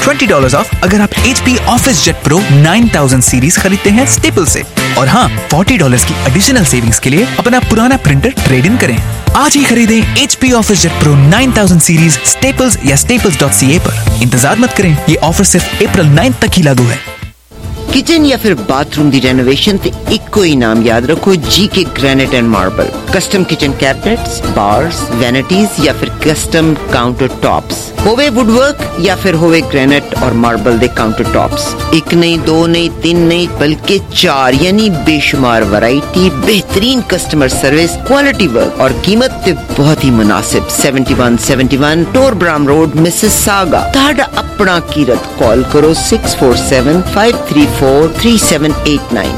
$20 of अगर आप HP Office Jet Pro 9000 series खरीदते हैं स्टेपल से। और हाँ, $40 की एडिशनल सेविंग्स के लिए अपना पुराना प्रिंटर ट्रेड इन करें। आज ही खरीदें HP Office Jet Pro 9000 series Staples या staples.ca पर। इंतजार मत करें, ये ऑफर सिर्फ अप्रैल 9 तक ही लागू है। किचन या फिर बाथरूम दी रेनोवेशन ते इक्को ही नाम याद रखो, GK granite and marble. Custom kitchen cabinets, bars, vanities या फिर कस्टम काउंटर टॉप्स, होवे वुडवर्क या फिर होवे ग्रेनाइट और मार्बल दे काउंटर टॉप्स। एक नहीं, दो नहीं, तीन नहीं, बल्कि 4 यानी बेशुमार वैरायटी, बेहतरीन कस्टमर सर्विस, क्वालिटी वर्क और कीमत ते बहुत ही मुनासिब। 7171 टोरब्राम रोड, मिसिसागा। ताड़ा अपना कीरत कॉल करो 647-534-3789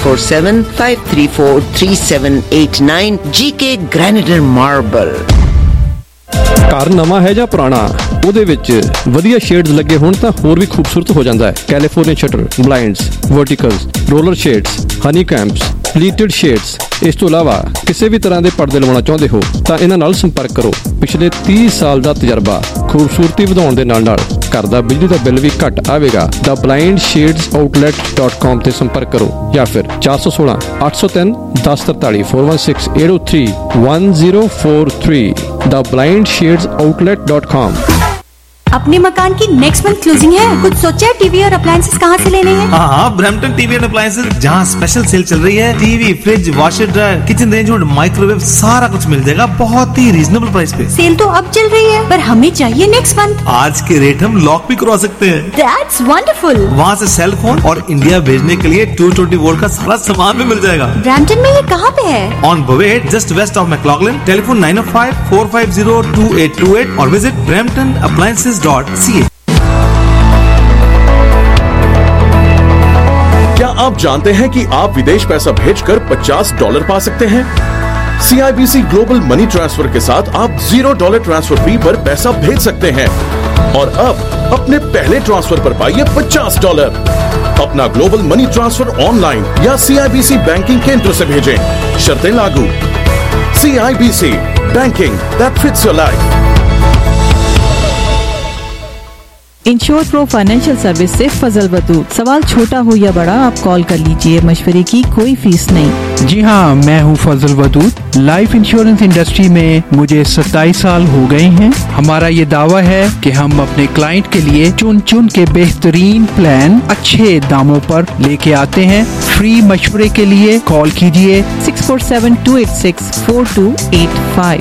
647-534-3789। GK granite and marble. ਘਰ ਨਵਾਂ ਹੈ ਜਾਂ ਪੁਰਾਣਾ, ਉਹਦੇ ਵਿੱਚ ਵਧੀਆ ਸ਼ੇਡਸ ਲੱਗੇ ਹੋਣ ਤਾਂ ਹੋਰ ਵੀ ਖੂਬਸੂਰਤ ਹੋ ਜਾਂਦਾ ਹੈ। California shutter, blinds, verticals, roller shades, honey combs, pleated shades. ਇਸ ਤੋਂ ਇਲਾਵਾ ਕਿਸੇ ਵੀ ਤਰ੍ਹਾਂ ਦੇ ਪਰਦੇ ਲਵਾਉਣਾ ਚਾਹੁੰਦੇ ਹੋ ਤਾਂ ਇਹਨਾਂ ਨਾਲ ਸੰਪਰਕ ਕਰੋ। ਪਿਛਲੇ 30 ਸਾਲ ਦਾ ਤਜਰਬਾ, ਖੂਬਸੂਰਤੀ ਵਧਾਉਣ ਦੇ ਨਾਲ ਨਾਲ ਘਰ ਦਾ ਬਿਜਲੀ ਦਾ ਬਿੱਲ ਵੀ ਘੱਟ ਆਵੇਗਾ। ਦਾ blindshadesOutlet.com ਤੇ ਸੰਪਰਕ ਕਰੋ ਜਾਂ ਫਿਰ 416 803 1043 416 803 1043 ਦਾ blindshadesOutlet.com। अपने मकान की नेक्स्ट मंथ क्लोजिंग है, कुछ सोचा है? टीवी और अप्लायंसेस कहाँ से लेने हैं? हाँ, ब्रैम्पटन टीवी एंड अप्लायंसेस, जहाँ स्पेशल सेल चल रही है। TV, fridge, washer dryer, kitchen range और माइक्रोवेव सारा कुछ मिल जाएगा बहुत ही रीजनेबल प्राइस पे। सेल तो अब चल रही है पर हमें चाहिए नेक्स्ट मंथ। आज के रेट हम लॉक भी करवा सकते हैं। That's wonderful। वहाँ से सेल फोन और इंडिया भेजने के लिए 220 वोल्ट का सारा सामान भी मिल जाएगा। ब्रैम्पटन में ये कहाँ पे है? On Bovaird, just west of McLaughlin. Telephone 905-450-2828 और विजिट bramptonappliances.ca। क्या आप जानते हैं कि आप विदेश पैसा भेजकर $50 पा सकते हैं? CIBC ग्लोबल मनी ट्रांसफर के साथ आप $0 ट्रांसफर फी पर पैसा भेज सकते हैं। और अब अपने पहले ट्रांसफर पर पाइए $50। अपना ग्लोबल मनी ट्रांसफर ऑनलाइन या CIBC बैंकिंग केंद्र से भेजें। शर्तें लागू। CIBC banking that fits your life. Insure Pro financial service से फजल बतूर। सवाल छोटा हो या बड़ा, आप कॉल कर लीजिए, मशवरे की कोई फीस नहीं। जी हाँ, मैं हूँ Fazal Batoor. Life insurance industry में मुझे 27 साल हो गए हैं। हमारा ये दावा है कि हम अपने क्लाइंट के लिए चुन चुन के बेहतरीन प्लान अच्छे दामों पर लेके आते हैं। फ्री मशवरे के लिए कॉल कीजिए 647-286-4285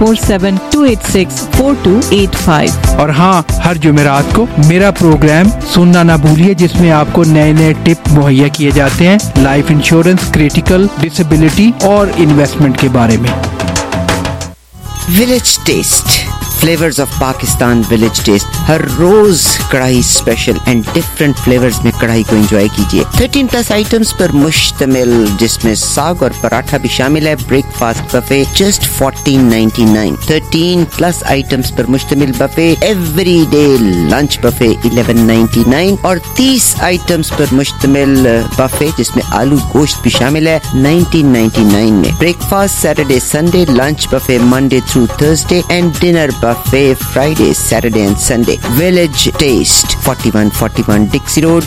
647-286-4285। और हाँ, हर जुमेरात को मेरा प्रोग्राम सुनना ना भूलिए, जिसमें आपको नए नए टिप मुहैया किए जाते हैं लाइफ इंश्योरेंस, क्रिटिकल, डिसेबिलिटी और इन्वेस्टमेंट के बारे में। Village Taste, flavours of Pakistan. Village Taste हर रोज karahi special and different flavours में कढ़ाई को एंजॉय कीजिए। 13+ आइटम्स पर मुश्तमिल, जिसमें साग और पराठा भी शामिल है। Breakfast buffet just $14.99। 13+ आइटम्स पर मुश्तमिल बफे। एवरीडे लंच बफे $11.99 और 30 आइटम्स पर मुश्तमिल बफे जिसमें आलू गोश्त भी शामिल है $19.99 में। Breakfast Saturday Sunday, lunch buffet Monday through Thursday and dinner buffet Friday, Saturday and Sunday. Village Taste, 4141 Dixie Road,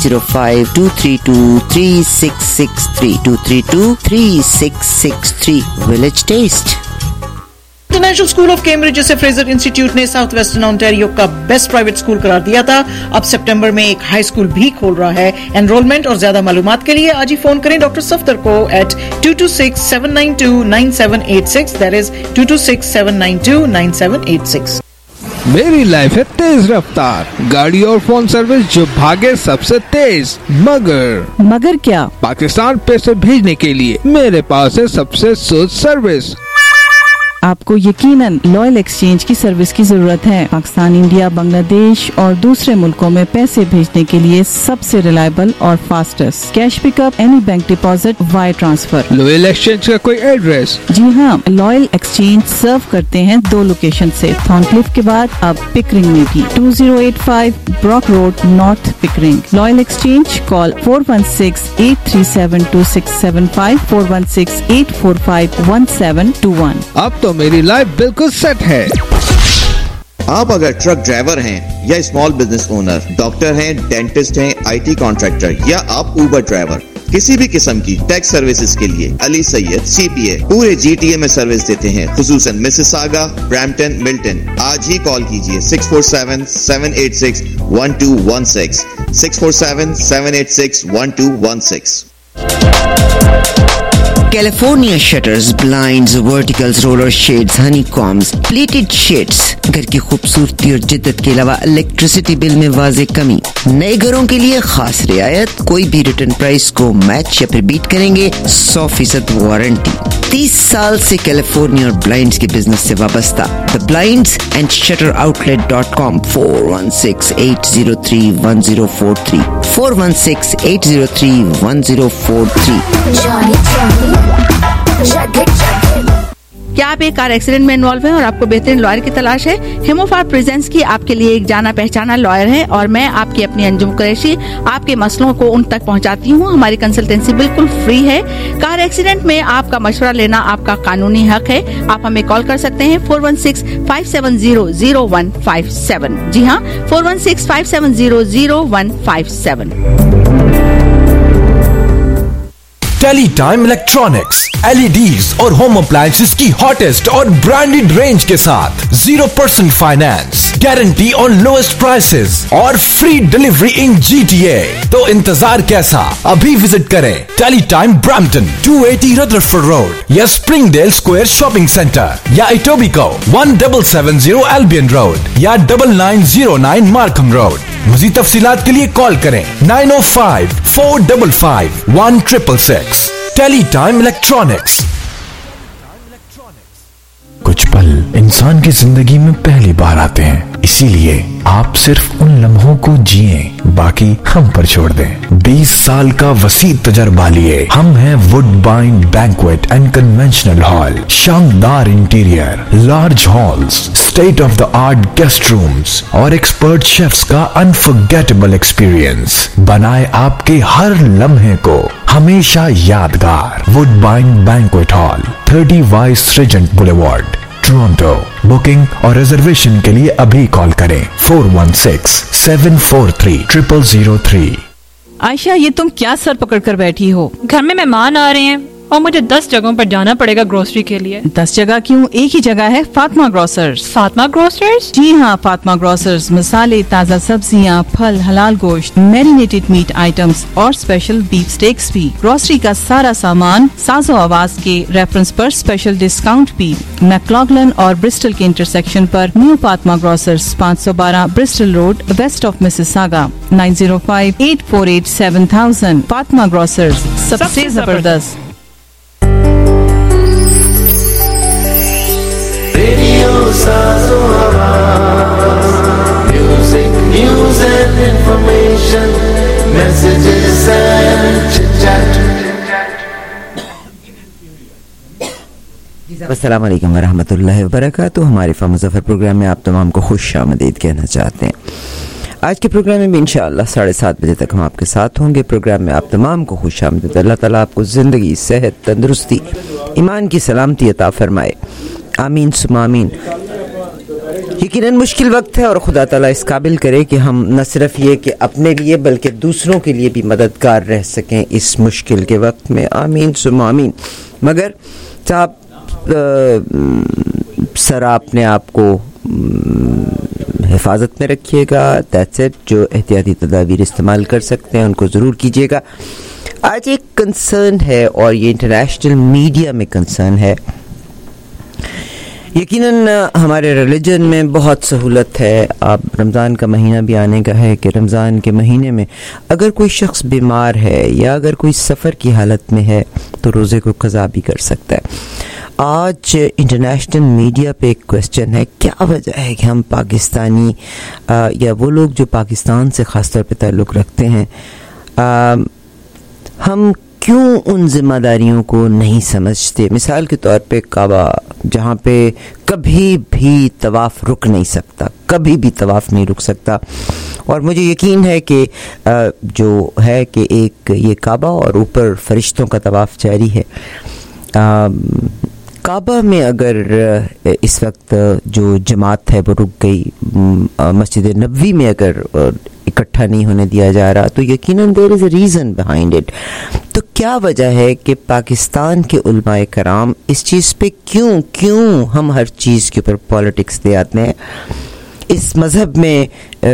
905-232-3663 232-3663 Village Taste. International School of Cambridge, जिसे फ्रेजर इंस्टीट्यूट ने साउथ वेस्टर्न ओंटारियो का बेस्ट प्राइवेट स्कूल करार दिया था, अब सितंबर में एक high school भी खोल रहा है। एनरोलमेंट और ज्यादा मालूमात के लिए आज ही फोन करें डॉक्टर सफ्दर को at 226-792-9786। That is 226-792-9786। मेरी लाइफ है तेज रफ्तार, गाड़ी और फोन सर्विस जो भागे सबसे तेज। मगर क्या? पाकिस्तान पैसे भेजने के लिए मेरे पास है सबसे सुध सर्विस। आपको यकीनन लॉयल एक्सचेंज की सर्विस की जरूरत है। पाकिस्तान, इंडिया, बांग्लादेश और दूसरे मुल्कों में पैसे भेजने के लिए सबसे रिलायबल और fastest. Cash pickup, any bank deposit, wire transfer. Loyal Exchange का कोई एड्रेस? जी हाँ, लॉयल एक्सचेंज सर्व करते हैं 2 लोकेशन से, थॉर्नक्लिफ के बाद अब पिकरिंग में भी। 2085 Brock Road, North Pickering. Loyal Exchange, call 416-837-2675 416-845-1721। अब तो मेरी लाइफ बिल्कुल सेट है। आप अगर ट्रक ड्राइवर हैं या स्मॉल बिजनेस ओनर, डॉक्टर हैं, डेंटिस्ट हैं, IT कॉन्ट्रैक्टर या आप ऊबर ड्राइवर, किसी भी किस्म की टैक्स सर्विसेज के लिए अली सैयद CPA पूरे GTA में सर्विस देते हैं, खुसूसन मिसिसागा, ब्रैम्पटन, मिल्टन। आज ही कॉल कीजिए 647-786-1216 647-786-1216। California shutters, blinds, verticals, roller shades, honeycombs, plated shades। घर की खूबसूरती और जिद्दत के अलावा इलेक्ट्रिसिटी बिल में वाज़ेह कमी। नए घरों के लिए खास रियायत, कोई भी रिटर्न प्राइस को मैच या फिर बीट करेंगे, 100% वारंटी। 30 साल से कैलिफोर्निया और ब्लाइंड्स के बिजनेस से वाबस्ता। The Blinds and ShutterOutlet.com 416-803-1043 416-803-1043। क्या आप एक कार एक्सीडेंट में इन्वॉल्व हैं और आपको बेहतरीन लॉयर की तलाश है? हिमोफार प्रेजेंस की आपके लिए एक जाना पहचाना लॉयर है और मैं आपकी अपनी अंजुम कुरैशी आपके मसलों को उन तक पहुंचाती हूं। हमारी कंसल्टेंसी बिल्कुल फ्री है। कार एक्सीडेंट में आपका मशवरा लेना आपका कानूनी हक है। आप हमें कॉल कर सकते हैं 416-570-0157। जी हाँ, 416-570-0157। टेलीटाइम इलेक्ट्रॉनिक्स, LEDs और होम अप्लायंसेस की हॉटेस्ट और ब्रांडेड रेंज के साथ 0% finance, guarantee on lowest prices और फ्री डिलीवरी इन GTA। तो इंतजार कैसा, अभी विजिट करें टेलीटाइम ब्रैम्पटन 280 रदरफोर्ड रोड या स्प्रिंगडेल स्क्वायर शॉपिंग सेंटर या इटोबिको 1770 एल्बियन रोड या 9909 मार्कम रोड। मज़ीद तफसीलात के लिए कॉल करें 905-455-1666। Teletime Electronics. कुछ पल इंसान की जिंदगी में पहली बार आते हैं, इसीलिए आप सिर्फ उन लम्हों को जिए, बाकी हम पर छोड़ दें। 20 साल का वसी तजर्बा लिए हम हैं Woodbine Banquet and Conventional Hall. शानदार interior, large halls, state of the art guest rooms और एक्सपर्ट शेफ्स का अनफॉरगेटेबल एक्सपीरियंस बनाए आपके हर लम्हे को हमेशा यादगार। Woodbine Banquet Hall, 30 Vice Regent Boulevard, Toronto. Booking और रिजर्वेशन के लिए अभी कॉल करें 416-743-0003। आयशा, ये तुम क्या सर पकड़ कर बैठी हो? घर में मेहमान आ रहे हैं और मुझे 10 जगहों पर जाना पड़ेगा ग्रोसरी के लिए। 10 जगह क्यों? एक ही जगह है, फातिमा ग्रोसर्स। फातिमा ग्रोसर्स? जी हाँ, फातिमा ग्रोसर्स मसाले, ताज़ा सब्जियाँ, फल, हलाल गोश्त, मैरिनेटेड मीट आइटम्स और स्पेशल बीफ स्टेक्स भी। ग्रोसरी का सारा सामान साजो आवाज के रेफरेंस पर स्पेशल डिस्काउंट भी। मैक्लॉगलन और ब्रिस्टल के इंटरसेक्शन पर New Fatima Grocers, 512 Bristol Road, west of Mississauga, 905-848-7000। Fatima Grocers, सबसे जबरदस्त। Music, news and information, messages and chit-chat. अस्सलाम वालेकुम वरहमतुल्लाहि वबरकातुहू। हमारे मुज़फ़्फ़र प्रोग्राम में आप तमाम को खुश आमदीद कहना चाहते हैं। आज के प्रोग्राम में इंशाअल्लाह 7:30 बजे तक हम आपके साथ होंगे। प्रोग्राम में आप तमाम को खुश आमदीद। अल्लाह ताला आपको ज़िंदगी, सेहत, तंदुरुस्ती, ईमान की सलामती अता फरमाए। आमीन सुम्मा आमीन। यकीनन मुश्किल वक्त है और खुदा ताला इस काबिल करे कि हम न सिर्फ ये कि अपने लिए बल्कि दूसरों के लिए भी मददगार रह सकें इस मुश्किल के वक्त में। आमीन सुम्मा आमीन। मगर साहब, सर आपने आपको हिफाजत में रखिएगा। That's it. जो एहतियाती तदाबीर इस्तेमाल कर सकते हैं उनको ज़रूर कीजिएगा। आज एक कंसर्न है और ये इंटरनेशनल मीडिया में कंसर्न है। यकीनन हमारे रिलीजन में बहुत सहूलत है। अब रमज़ान का महीना भी आने का है कि रमज़ान के महीने में अगर कोई शख्स बीमार है या अगर कोई सफ़र की हालत में है तो रोज़े को क़ज़ा भी कर सकता है। आज इंटरनेशनल मीडिया पे एक क्वेश्चन है, क्या वजह है कि हम पाकिस्तानी या वो लोग जो पाकिस्तान से ख़ास तौर पे ताल्लुक़ रखते हैं, हम क्यों उन जिम्मेदारियों को नहीं समझते। मिसाल के तौर पे काबा, जहाँ पे कभी भी तवाफ़ रुक नहीं सकता, कभी भी तवाफ़ नहीं रुक सकता। और मुझे यकीन है कि जो है कि एक ये काबा और ऊपर फरिश्तों का तवाफ़ जारी है। काबा में अगर इस वक्त जो जमात है वो रुक गई, मस्जिद नबवी में अगर इकट्ठा नहीं होने दिया जा रहा, तो यकीनन there is a reason behind it. तो क्या वजह है कि पाकिस्तान के उलमाए कराम इस चीज़ पे क्यों हम हर चीज़ के ऊपर पॉलिटिक्स ले आते हैं? इस मज़हब में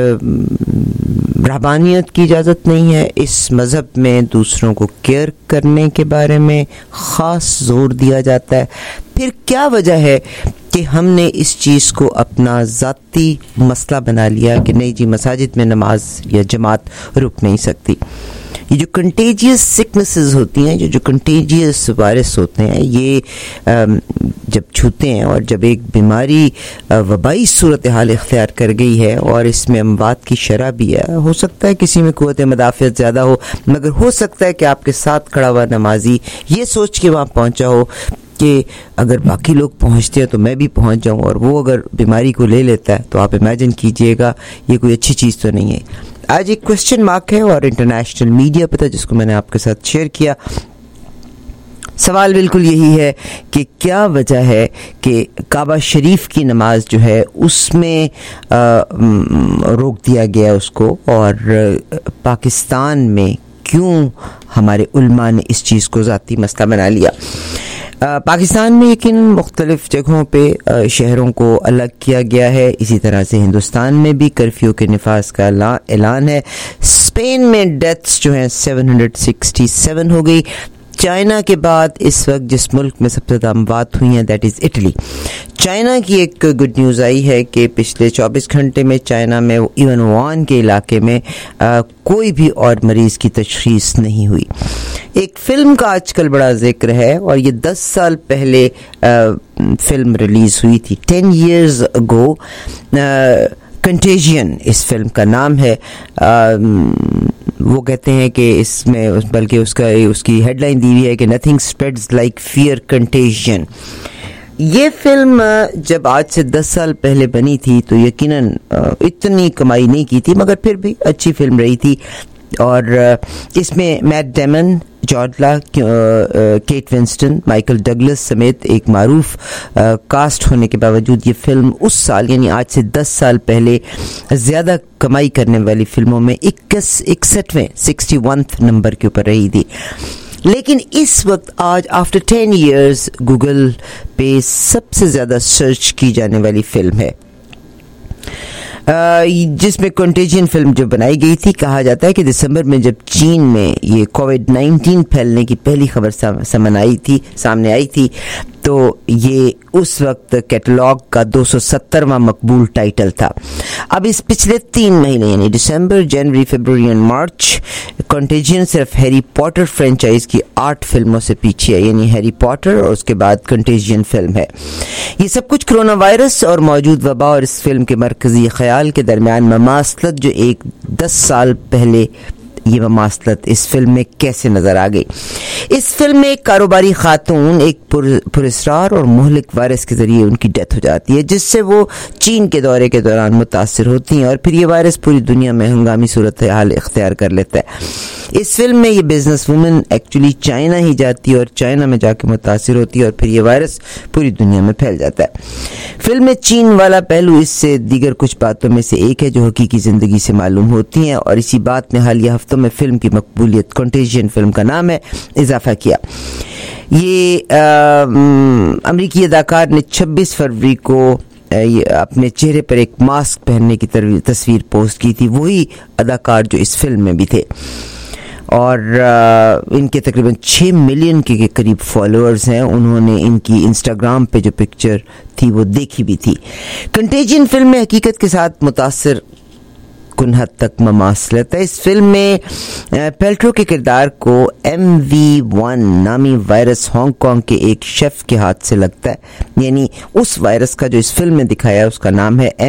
रहबानियत की इजाज़त नहीं है, इस मज़हब में दूसरों को केयर करने के बारे में ख़ास जोर दिया जाता है. फिर क्या वजह है कि हमने इस चीज़ को अपना ज़ाती मसला बना लिया कि नहीं जी मसाजिद में नमाज या जमात रुक नहीं सकती? ये जो कंटेजियस सिकनेसेस होती हैं, जो कंटेजियस वायरस होते हैं, ये जब छूते हैं और जब एक बीमारी वबाई सूरत हाल इख्तियार कर गई है और इसमें अमवात की शरह भी है, हो सकता है किसी में क़ुव्वत मदाफ़ियत ज़्यादा हो, मगर हो सकता है कि आपके साथ खड़ा हुआ नमाजी ये सोच के वहाँ पहुँचा हो कि अगर बाकी लोग पहुँचते हैं तो मैं भी पहुँच जाऊँ, और वो अगर बीमारी को ले लेता है तो आप इमेजिन कीजिएगा ये कोई अच्छी चीज़ तो नहीं है. आज एक क्वेश्चन मार्क है और इंटरनेशनल मीडिया पे था जिसको मैंने आपके साथ शेयर किया. सवाल बिल्कुल यही है कि क्या वजह है कि काबा शरीफ की नमाज जो है उसमें रोक दिया गया उसको, और पाकिस्तान में क्यों हमारे उलमा ने इस चीज़ को ज़ाती मसला बना लिया. पाकिस्तान में यकीन मुख्तलिफ जगहों पे शहरों को अलग किया गया है. इसी तरह से हिंदुस्तान में भी कर्फ्यू के निफाज का ऐलान है. स्पेन में डेथ्स जो हैं 767 हो गई. चाइना के बाद इस वक्त जिस मुल्क में सबसे ज़्यादा अमवात हुई हैं दैट इज़ इटली. चाइना की एक गुड न्यूज़ आई है कि पिछले 24 घंटे में चाइना में इवन वुहान के इलाके में कोई भी और मरीज़ की तशख़ीस नहीं हुई. एक फ़िल्म का आजकल बड़ा जिक्र है और ये 10 साल पहले फ़िल्म रिलीज़ हुई थी, 10 years ago. कंटेजियन इस फिल्म का नाम है. वो कहते हैं कि इसमें बल्कि उसकी हेडलाइन दी हुई है कि nothing spreads like fear Contagion. ये फिल्म जब आज से 10 साल पहले बनी थी तो यकीनन इतनी कमाई नहीं की थी, मगर फिर भी अच्छी फिल्म रही थी. और इसमें मैट डेमन, जॉर्डला, केट विंस्टन, माइकल डगलस समेत एक मारूफ कास्ट होने के बावजूद ये फिल्म उस साल यानी आज से 10 साल पहले ज़्यादा कमाई करने वाली फिल्मों में 61वें नंबर के ऊपर रही थी. लेकिन इस वक्त आज आफ्टर 10 years गूगल पे सबसे ज़्यादा सर्च की जाने वाली फिल्म है, जिसमें कंटेजियन फिल्म जो बनाई गई थी. कहा जाता है कि दिसंबर में जब चीन में ये कोविड-19 फैलने की पहली खबर सामने आई थी तो ये उस वक्त कैटलॉग का 270वां मकबूल टाइटल था. अब इस पिछले 3 महीने यानी दिसंबर, जनवरी, फरवरी एंड मार्च कंटेजियन सिर्फ हैरी पॉटर फ्रेंचाइज की 8 फिल्मों से पीछे है, यानी हैरी पॉटर और उसके बाद कंटेजियन फिल्म है. ये सब कुछ कोरोना वायरस और मौजूद वबा और इस फिल्म के मरकजी ख्याल के दरमियान ममासलत जो 10 साल पहले ये ममासलत इस फिल्म में कैसे नजर आ गई. इस फिल्म में एक कारोबारी खातून एक पुरस्कार और मुहलिक वायरस के जरिए उनकी डेथ हो जाती है, जिससे वो चीन के दौरे के दौरान मुतासिर होती हैं और फिर ये वायरस पूरी दुनिया में हंगामी सूरत हाल इख्तियार कर लेता है. इस फिल्म में ये बिजनेस वुमन एक्चुअली चाइना ही जाती है और चाइना में जाके मुतासिर होती है और फिर ये वायरस पूरी दुनिया में फैल जाता है. फिल्म में चीन वाला पहलू इससे दीगर कुछ बातों में से एक है जो हकीकी ज़िंदगी से मालूम होती हैं, और इसी बात ने हालिया हफ्तों में फिल्म की मकबूलियत कंटेजियन फिल्म का नाम है इजाफा किया. ये अमरीकी अदाकार ने 26 फरवरी को अपने चेहरे पर एक मास्क पहनने की तस्वीर पोस्ट की थी. वही अदाकार जो इस फिल्म में भी थे, और इनके तकरीबन 6 मिलियन के करीब फॉलोअर्स हैं. उन्होंने इनकी इंस्टाग्राम पे जो पिक्चर थी वो देखी भी थी. कंटेजियन फिल्म में हकीकत के साथ मुतासिर कुन हद तक ममासलत है. इस फिल्म में पेल्ट्रो के किरदार को MV1 नामी वायरस हांगकांग के एक शेफ के हाथ से लगता है, यानी उस वायरस का जो इस फिल्म में दिखाया है उसका नाम है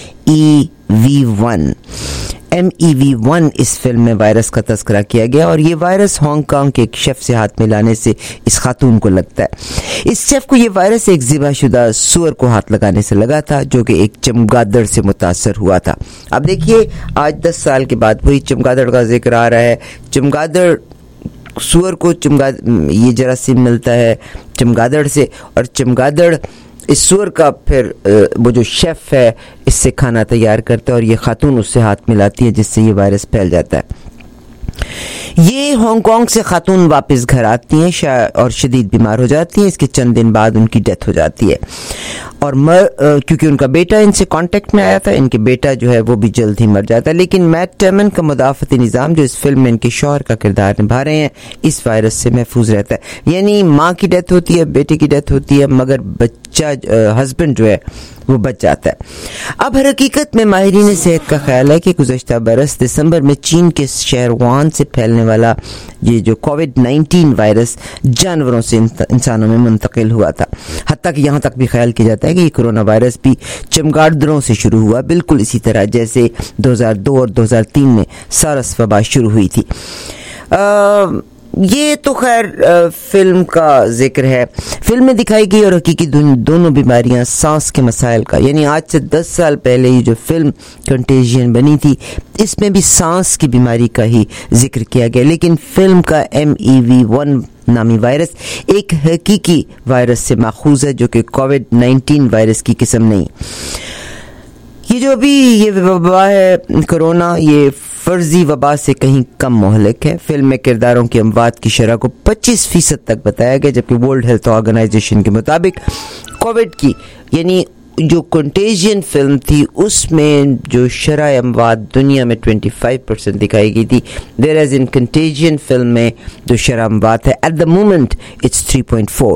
MEV1. MEV1 इस फिल्म में वायरस का तस्करा किया गया और ये वायरस हांगकांग के एक शेफ से हाथ मिलाने से इस खातून को लगता है. इस शेफ को ये वायरस एक ज़िबाशुदा सूअर को हाथ लगाने से लगा था जो कि एक चमगादड़ से मुतासर हुआ था. अब देखिए आज 10 साल के बाद वही चमगादड़ का जिक्र आ रहा है. चमगादड़ सुअर को ये जरासीम मिलता है चमगादड़ से, और चमगादड़ इस सुअर का फिर वो जो शेफ है इससे खाना तैयार करता है और ये खातून उससे हाथ मिलाती है जिससे ये वायरस फैल जाता है। ये हांगकांग से खातून वापस घर आती हैं और शदीद बीमार हो जाती हैं। इसके चंद दिन बाद उनकी डेथ हो जाती है और क्योंकि उनका बेटा इनसे कांटेक्ट में आया था, इनके बेटा जो है वो भी जल्द ही मर जाता है। लेकिन मैट डेमन का मुदाफ़ती निज़ाम जो इस फिल्म में इनके शौहर का किरदार निभा रहे हैं इस वायरस से महफूज रहता है। यानी माँ की डेथ होती है, बेटे की डेथ होती है, मगर बच्चा हस्बैंड जो है वो बच जाता है। अब हकीकत में माहिरीन सेहत का ख्याल है कि गुज़श्ता बरस दिसंबर में चीन के शहर वुहान से फैलने वाला ये जो कोविड-19 वायरस जानवरों से इंसानों में मुंतकिल हुआ था। हत्ता कि यहाँ तक भी ख्याल किया जाता है कि ये कोरोना वायरस भी चमगादड़ों से शुरू हुआ, बिल्कुल इसी तरह जैसे 2002 और 2003 में सारस वबा शुरू हुई थी। ये तो खैर फिल्म का जिक्र है। फिल्म में दिखाई गई और हकीकी दोनों बीमारियां सांस के मसाइल का, यानी आज से 10 साल पहले ये जो फिल्म कंटेजियन बनी थी इसमें भी सांस की बीमारी का ही जिक्र किया गया, लेकिन फिल्म का MEV1 नामी वायरस एक हकीकी वायरस से माखूज है जो कि कोविड-19 वायरस की किस्म नहीं। ये जो अभी ये वबा है कोरोना, ये फर्जी वबा से कहीं कम मोहलिक है। फिल्म में किरदारों की अमवात की शरह को 25% तक बताया गया, जबकि वर्ल्ड हेल्थ ऑर्गेनाइजेशन के मुताबिक कोविड की यानी जो कंटेजियन फिल्म थी उसमें जो शरह अमवात दुनिया में 25% दिखाई गई थी, वेयरएज इन कंटेजियन फिल्म में जो शरह अमवात है at the moment it's 3.4।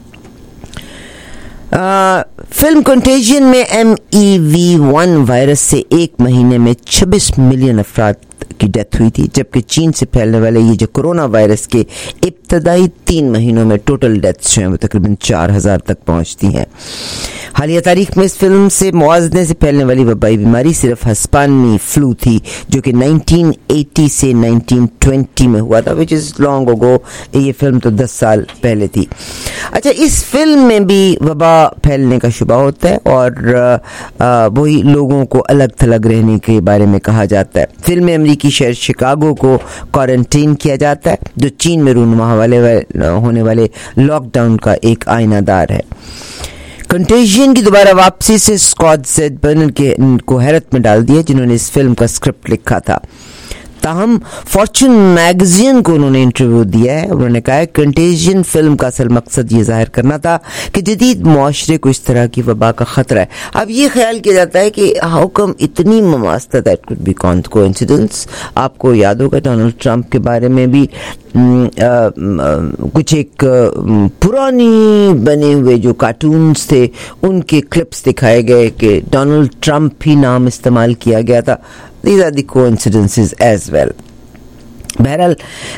Film Contagion में MEV1 वायरस से एक महीने में 26 मिलियन अफराद की डेथ हुई थी, जबकि चीन से फैलने वाले ये जो कोरोना वायरस के इब्तदाई 3 महीनों में टोटल डेथ्स जो हैं वो तकरीबन 4000 तक पहुंचती हैं। हालिया तारीख में इस फिल्म से मुआवजे से फैलने वाली वबाई बीमारी सिर्फ हस्पानी फ्लू थी जो कि 1980 से 1920 में हुआ था, विच इज़ लॉन्ग अगो। ये फिल्म तो 10 साल पहले थी। अच्छा, इस फिल्म में भी वबा फैलने का शुबा होता है और वही लोगों को अलग थलग रहने के बारे में कहा जाता है। फिल्म में अमेरिकी शहर शिकागो को क्वारंटीन किया जाता है जो चीन में रूनुमा होने वाले लॉकडाउन का एक आईनादार है। कंटेजियन की दोबारा वापसी से स्कॉट ज़ेडबर्न को हैरत में डाल दिया जिन्होंने इस फिल्म का स्क्रिप्ट लिखा था। ताहम फॉर्च्यून मैगजीन को उन्होंने इंटरव्यू दिया है। उन्होंने कहा है कंटेजियन फिल्म का असल मकसद ये जाहिर करना था कि जदीद मुआशरे को इस तरह की वबा का खतरा है। अब ये ख्याल किया जाता है कि हाउ कम इतनी ममासत, दैट कुड बी कोइंसिडेंस। आपको याद होगा डोनाल्ड ट्रंप के बारे में भी कुछ एक पुरानी बने हुए जो कार्टून्स थे उनके क्लिप्स दिखाए गए कि डोनाल्ड ट्रंप ही नाम इस्तेमाल किया गया था। These are the coincidences as well. बहरहाल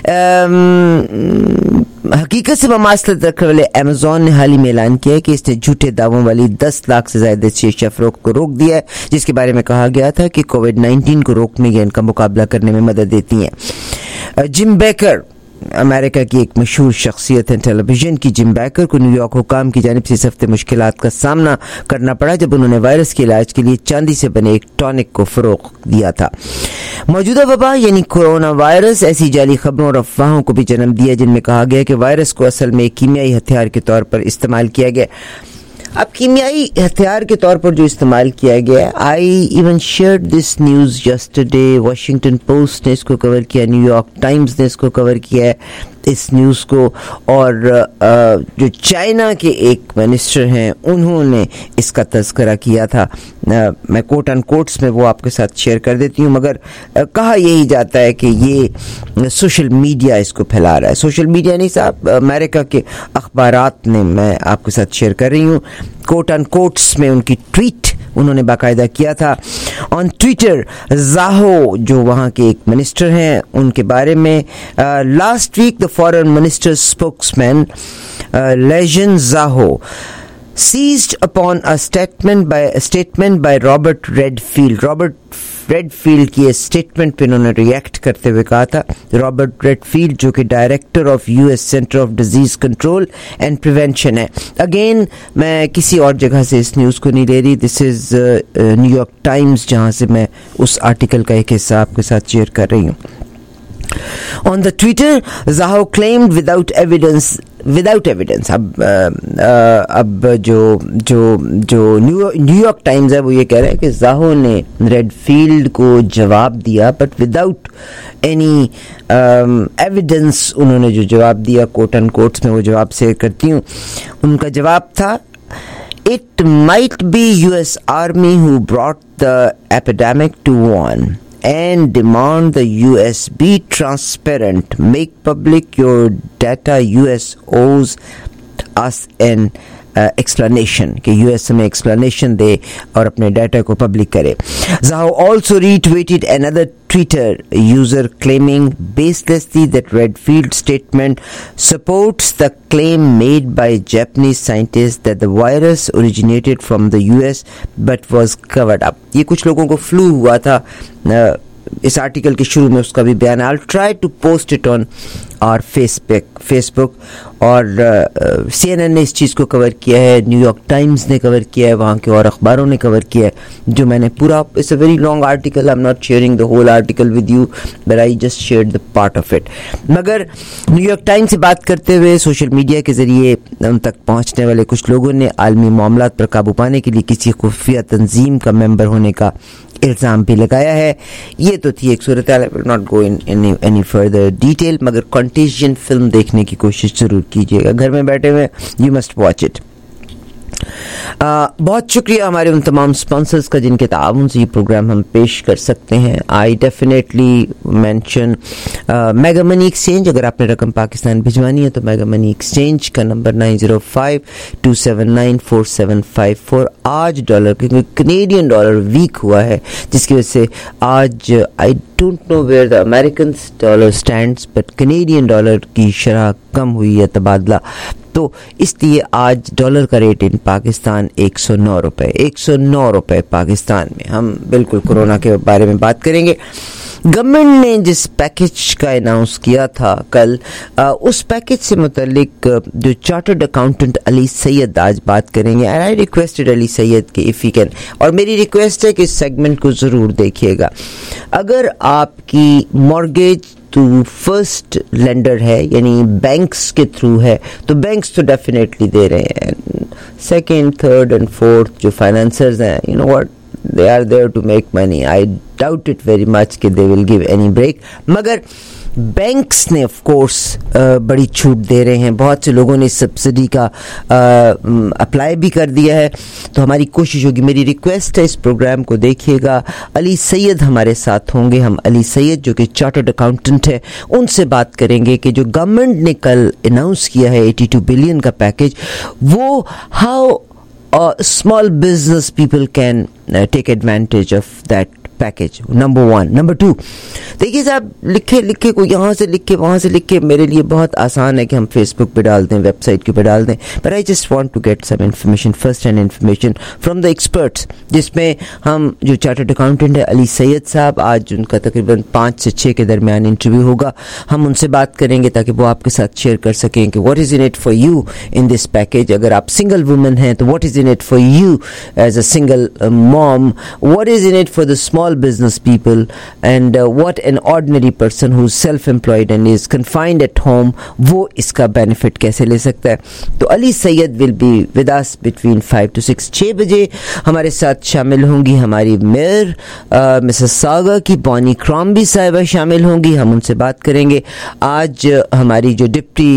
हकीकत से ममासलत रखने वाले अमेज़न ने हाल ही में ऐलान किया है कि इसने झूठे दावों वाली 10 लाख से ज्यादा शीशा फरोख्त को रोक दिया है, जिसके बारे में कहा गया था कि कोविड-19 को रोकने या इनका मुकाबला करने में मदद देती हैं। जिम बेकर अमेरिका की एक मशहूर शख्सियत है टेलीविजन की। जिम बेकर को न्यूयॉर्क हुकाम की जानिब से इस हफ्ते मुश्किलात का सामना करना पड़ा जब उन्होंने वायरस के इलाज के लिए चांदी से बने एक टॉनिक को फरोग दिया था। मौजूदा वबा यानी कोरोना वायरस ऐसी जाली खबरों और अफवाहों को भी जन्म दिया जिनमें कहा गया कि वायरस को असल में एक कीमियाई हथियार के तौर पर इस्तेमाल किया गया। अब कीमियाई हथियार के तौर पर जो इस्तेमाल किया गया, I even shared this news yesterday. Washington Post ने इसको कवर किया, न्यूयॉर्क टाइम्स ने इसको कवर किया है इस न्यूज़ को, और जो चाइना के एक मिनिस्टर हैं उन्होंने इसका तज़किरा किया था। मैं कोट एंड कोट्स में वो आपके साथ शेयर कर देती हूँ, मगर कहा यही जाता है कि ये सोशल मीडिया इसको फैला रहा है। सोशल मीडिया नहीं साहब, अमेरिका के अखबारात ने, मैं आपके साथ शेयर कर रही हूँ। कोट एंड कोट्स में उनकी ट्वीट उन्होंने बाकायदा किया था ऑन ट्विटर। ज़ाहो जो वहाँ के एक मिनिस्टर हैं उनके बारे में, last week the foreign minister spokesman Lijian Zhao seized upon a statement by Robert Redfield. Robert Redfield की स्टेटमेंट पे उन्होंने रिएक्ट करते हुए कहा था, रॉबर्ट रेडफील्ड जो कि director of US centre of disease control and prevention है। अगेन मैं किसी और जगह से इस न्यूज़ को नहीं ले रही, दिस इज न्यूयॉर्क टाइम्स जहाँ से मैं उस आर्टिकल का एक हिस्सा आपके साथ शेयर कर रही हूँ। On the Twitter, Zaho claimed without evidence. अब जो न्यूयॉर्क टाइम्स है वो ये कह रहा है कि जाहो ने रेडफील्ड को जवाब दिया, बट विदाउट एनी एविडेंस उन्होंने जो जवाब दिया, कोट एंड कोट्स में वो जवाब शेयर करती हूँ. उनका जवाब था, It might be US Army who brought the epidemic to Wuhan and demand the US be transparent. Make public your data. US owes us an explanation. कि US हमें explanation दे और अपने डाटा को पब्लिक करे. Zaho also retweeted another Twitter user claiming baselessly that Redfield statement supports the claim made by Japanese scientists that the virus originated from the US but was covered up. ये कुछ लोगों को flu हुआ था. इस article के शुरू में उसका भी बयान. I'll try to post it on our Facebook और CNN ने इस चीज़ को कवर किया है, न्यूयॉर्क टाइम्स ने कवर किया है, वहाँ के और अखबारों ने कवर किया है. जो मैंने पूरा, it's a very long article, I am not sharing the whole article with you, but I just shared the part of it. मगर न्यूयॉर्क टाइम्स से बात करते हुए सोशल मीडिया के ज़रिए उन तक पहुँचने वाले कुछ लोगों ने आलमी मामलात पर काबू पाने के लिए किसी खुफिया तंजीम का मेंबर होने का इल्ज़ाम भी लगाया है. ये तो थी एक सूरत. I will not go in any further detail, मगर कॉन्टेजियन फिल्म देखने की कोशिश जरूर कीजिएगा. घर में बैठे हुए यू मस्ट वॉच इट. बहुत शुक्रिया हमारे उन तमाम स्पॉन्सर्स का जिनके ताउन से ये प्रोग्राम हम पेश कर सकते हैं. I definitely mention Mega Money Exchange. अगर आपने रकम पाकिस्तान भिजवानी है तो मेगा मनी एक्सचेंज का नंबर 9052794754. आज डॉलर, क्योंकि कनेडियन डॉलर वीक हुआ है, जिसकी वजह से आज I don't know where the American dollar stands, but Canadian dollar की शरह कम हुई है तबादला, तो इसलिए आज डॉलर का रेट इन पाकिस्तान 109 रुपए पाकिस्तान में. हम बिल्कुल कोरोना के बारे में बात करेंगे. गवर्नमेंट ने जिस पैकेज का अनाउंस किया था कल, उस पैकेज से मुतल्लिक जो चार्टर्ड अकाउंटेंट अली सैयद आज बात करेंगे. And I requested Ali Syed कि इफ़ यू कैन, और मेरी रिक्वेस्ट है कि इस सेगमेंट को ज़रूर देखिएगा. अगर आपकी मॉर्गेज तो फर्स्ट लेंडर है, यानी बैंक्स के थ्रू है, तो बैंक्स तो डेफिनेटली दे रहे हैं. सेकेंड, थर्ड एंड फोर्थ जो फाइनेंसर्स हैं, you know what, they are there to make money. I doubt it very much कि they will give any break. मगर बैंक्स ने ऑफ कोर्स बड़ी छूट दे रहे हैं. बहुत से लोगों ने इस सब्सिडी का अप्लाई भी कर दिया है. तो हमारी कोशिश होगी, मेरी रिक्वेस्ट है, इस प्रोग्राम को देखिएगा. अली सैयद हमारे साथ होंगे. हम अली सैयद जो कि चार्टर्ड अकाउंटेंट है, उनसे बात करेंगे कि जो गवर्नमेंट ने कल अनाउंस किया है 82 बिलियन का पैकेज, वो how small business people can take advantage of that package. Number one. Number two, देखिए साहब, लिखे कोई यहाँ से लिखे वहाँ से लिखे, मेरे लिए बहुत आसान है कि हम फेसबुक पे डाल दें, वेबसाइट के पे डाल दें, but I just want to get some information, first hand information from the experts, जिसमें हम जो चार्टर्ड अकाउंटेंट है अली सैयद साहब, आज उनका तकरीबन 5 से 6 के दरमियान इंटरव्यू होगा. हम उनसे बात करेंगे ताकि वो आपके साथ शेयर कर सकें कि what is in it for you in this package. अगर आप सिंगल वुमेन हैं तो what is in it for you as a single mom, what is in it for the small business people, and what an ordinary person who's self-employed and is confined at home, वो इसका benefit कैसे ले सकता है. तो Ali Syed will be with us between 5 to 6. 6 बजे हमारे साथ शामिल होंगी हमारी मेयर मिसेस सागा की बॉनी क्रॉम्बी साहिबा शामिल होंगी. हम उनसे बात करेंगे. आज हमारी जो डिप्टी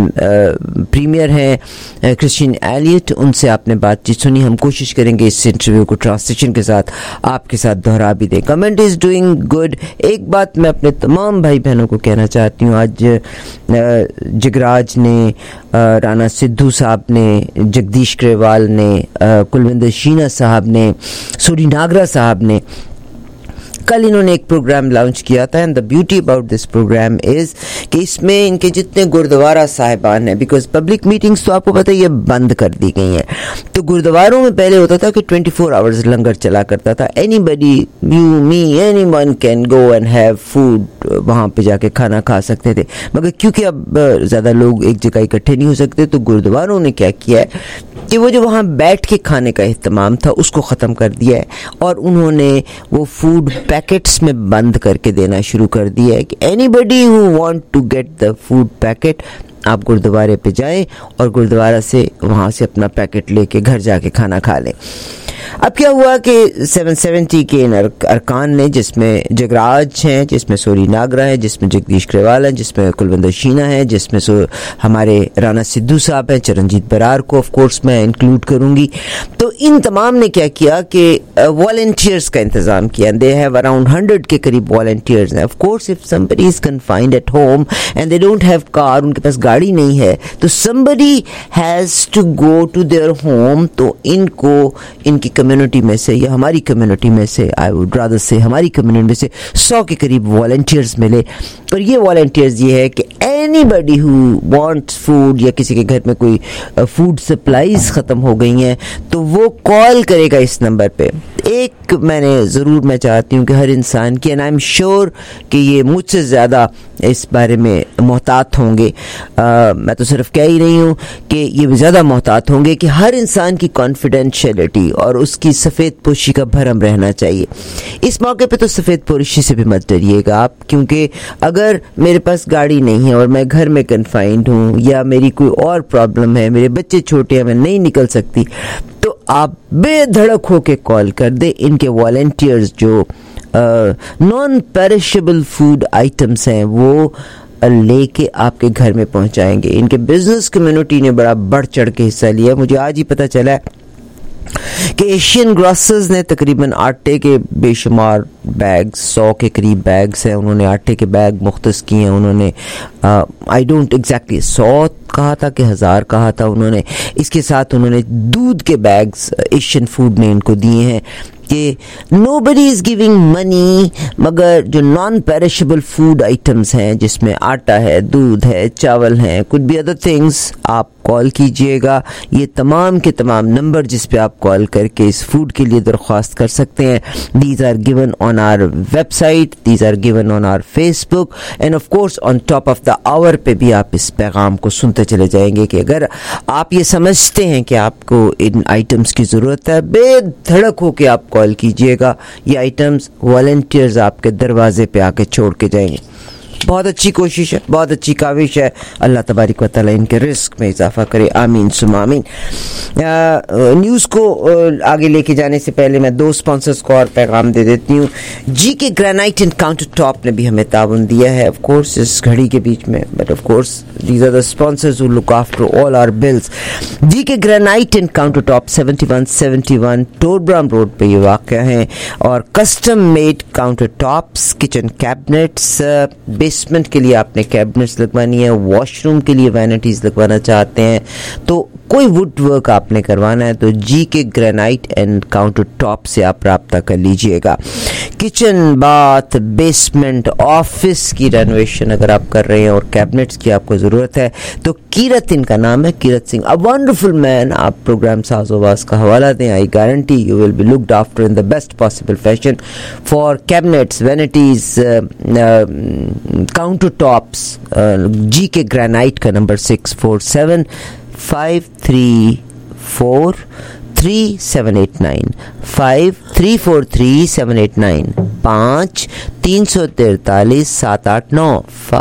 प्रीमियर हैं क्रिस्टीन एलियट, उनसे आपने बातचीत सुनी. हम कोशिश करेंगे इस इंटरव्यू को ट्रांसलेशन के साथ आपके साथ दोहरा भी दें. Comment is doing good. एक बात मैं अपने तमाम भाई बहनों को कहना चाहती हूँ. आज जगराज ने, राणा सिद्धू साहब ने, जगदीश ग्रेवाल ने, कुलविंदर शीना साहब ने, सूरी नागरा साहब ने, कल इन्होंने एक प्रोग्राम लॉन्च किया था. And the beauty about this programme is कि इसमें इनके जितने गुरुद्वारा साहिबान हैं, बिकॉज पब्लिक मीटिंग्स तो आपको पता है ये बंद कर दी गई हैं, तो गुरुद्वारों में पहले होता था कि 24 आवर्स लंगर चला करता था. Anybody, you, me, anyone can go and have food, वहाँ पे जाके खाना खा सकते थे. मगर क्योंकि अब ज़्यादा लोग एक जगह इकट्ठे नहीं हो सकते, तो गुरुद्वारों ने क्या किया है کہ وہ جو وہاں بیٹھ کے کھانے کا اہتمام تھا اس کو ختم کر دیا ہے اور انہوں نے وہ فوڈ پیکٹس میں بند کر کے دینا شروع کر دیا ہے کہ anybody who want to get the food packet آپ گردوارے پہ جائیں اور گردوارہ سے وہاں سے اپنا پیکٹ لے کے گھر جا کے کھانا کھا لیں. اب کیا ہوا کہ 770 کے ان ارکان نے، جس میں جگراج ہیں، جس میں سوری ناگرا ہیں، جس میں جگدیش گریوال ہیں، جس میں کلوندر شینا ہیں، جس میں ہمارے رانا سدھو صاحب ہیں، چرنجیت برار کو آف کورس میں انکلوڈ کروں گی. تو ان تمام نے کیا کیا کہ والنٹیئرز کا انتظام کیا. دے ہیو اراؤنڈ 100 کے قریب والنٹیئرز ہیں. Of course if somebody is confined at home and they don't have car، ان کے پاس گاڑی نہیں ہے، تو somebody has to go to their home. تو ان کو ان کی کمیونٹی میں سے یا ہماری کمیونٹی میں سے I would rather say ہماری کمیونٹی میں سے 100 کے قریب والنٹیئرز ملے. اور یہ والنٹیئرز یہ ہے کہ anybody who wants food, یا کسی کے گھر میں کوئی فوڈ سپلائیز ختم ہو گئی ہیں تو وہ کال کرے گا اس نمبر پہ. ایک میں چاہتی ہوں کہ ہر انسان کی، اینڈ آئی ایم شیور کہ یہ مجھ سے زیادہ اس بارے میں محتاط ہوں گے، میں تو صرف کہہ ہی رہی ہوں کہ یہ زیادہ محتاط ہوں گے کہ ہر انسان کی کانفیڈینشیلٹی اور اس کی سفید پوشی کا بھرم رہنا چاہیے. اس موقع پہ تو سفید پوشی سے بھی مت ڈریے گا آپ، کیونکہ اگر میرے پاس گاڑی نہیں ہے اور میں گھر میں کنفائنڈ ہوں یا میری کوئی اور پرابلم ہے، میرے بچے چھوٹے ہیں، میں نہیں نکل سکتی، تو آپ بے دھڑک ہو کے کال کر دیں. ان کے والنٹیئرز جو نان پیرشیبل فوڈ آئٹمس ہیں وہ لے کے آپ کے گھر میں پہنچائیں گے. ان کے بزنس کمیونٹی نے بڑا بڑھ چڑھ کے حصہ لیا. مجھے آج ہی پتہ چلا ہے کہ ایشین گراسرز نے تقریباً آٹے کے بے شمار بیگ، 100 کے قریب بیگز ہیں، انہوں نے آٹے کے بیگ مختص کیے ہیں. انہوں نے آئی ڈونٹ ایگزیکٹلی 100 کہا تھا کہ 1000 کہا تھا انہوں نے. اس کے ساتھ انہوں نے دودھ کے بیگز ایشین فوڈ نے ان کو دیے ہیں کہ نو بڈی از گیونگ منی، مگر جو نان پیرشیبل فوڈ آئٹمس ہیں جس میں آٹا ہے، دودھ ہے، چاول ہیں، کچھ بھی ادر تھنگس، آپ کال کیجئے گا. یہ تمام کے تمام نمبر جس پہ آپ کال کر کے اس فوڈ کے لیے درخواست کر سکتے ہیں، these are given on our website, these are given on our Facebook, and of course on top of the hour پہ بھی آپ اس پیغام کو سنتے چلے جائیں گے کہ اگر آپ یہ سمجھتے ہیں کہ آپ کو ان آئٹمس کی ضرورت ہے، بے دھڑک ہو کے آپ کال کیجئے گا. یہ آئٹمس والنٹیئرز آپ کے دروازے پہ آ کے چھوڑ کے جائیں گے. بہت اچھی کوشش ہے، بہت اچھی کاوش ہے. اللہ تبارک و تعالیٰ ان کے رزق میں اضافہ کرے، آمین ثم آمین. نیوز کو آگے لے کے جانے سے پہلے میں 2 اسپانسرز کو اور پیغام دے دیتی ہوں. جی K granite and counter top نے بھی ہمیں تعاون دیا ہے آف کورس اس گھڑی کے بیچ میں، but of course these are the sponsors who look after all our bills. G K granite and countertop 7171 Torbram Road پہ یہ واقع ہیں، اور custom made countertops, kitchen cabinets, basement کے لیے آپ نے کیبنٹس لگوانی ہے، واش روم کے لیے وینٹیز لگوانا چاہتے ہیں، تو کوئی وڈ ورک آپ نے کروانا ہے تو جی K granite and counter top سے آپ رابطہ کر لیجئے گا. کچن، باتھ، بیسمنٹ، آفس کی رینویشن اگر آپ کر رہے ہیں اور کیبنٹس کی آپ کو ضرورت ہے تو کیرت ان کا نام ہے، کیرت سنگھ، اے ونڈرفل مین. آپ پروگرام ساز و باز کا حوالہ دیں، I guarantee you will be looked after in the best possible fashion for cabinets, vanities, countertops. G K granite کا نمبر 647 5343789 5343789 5-343-789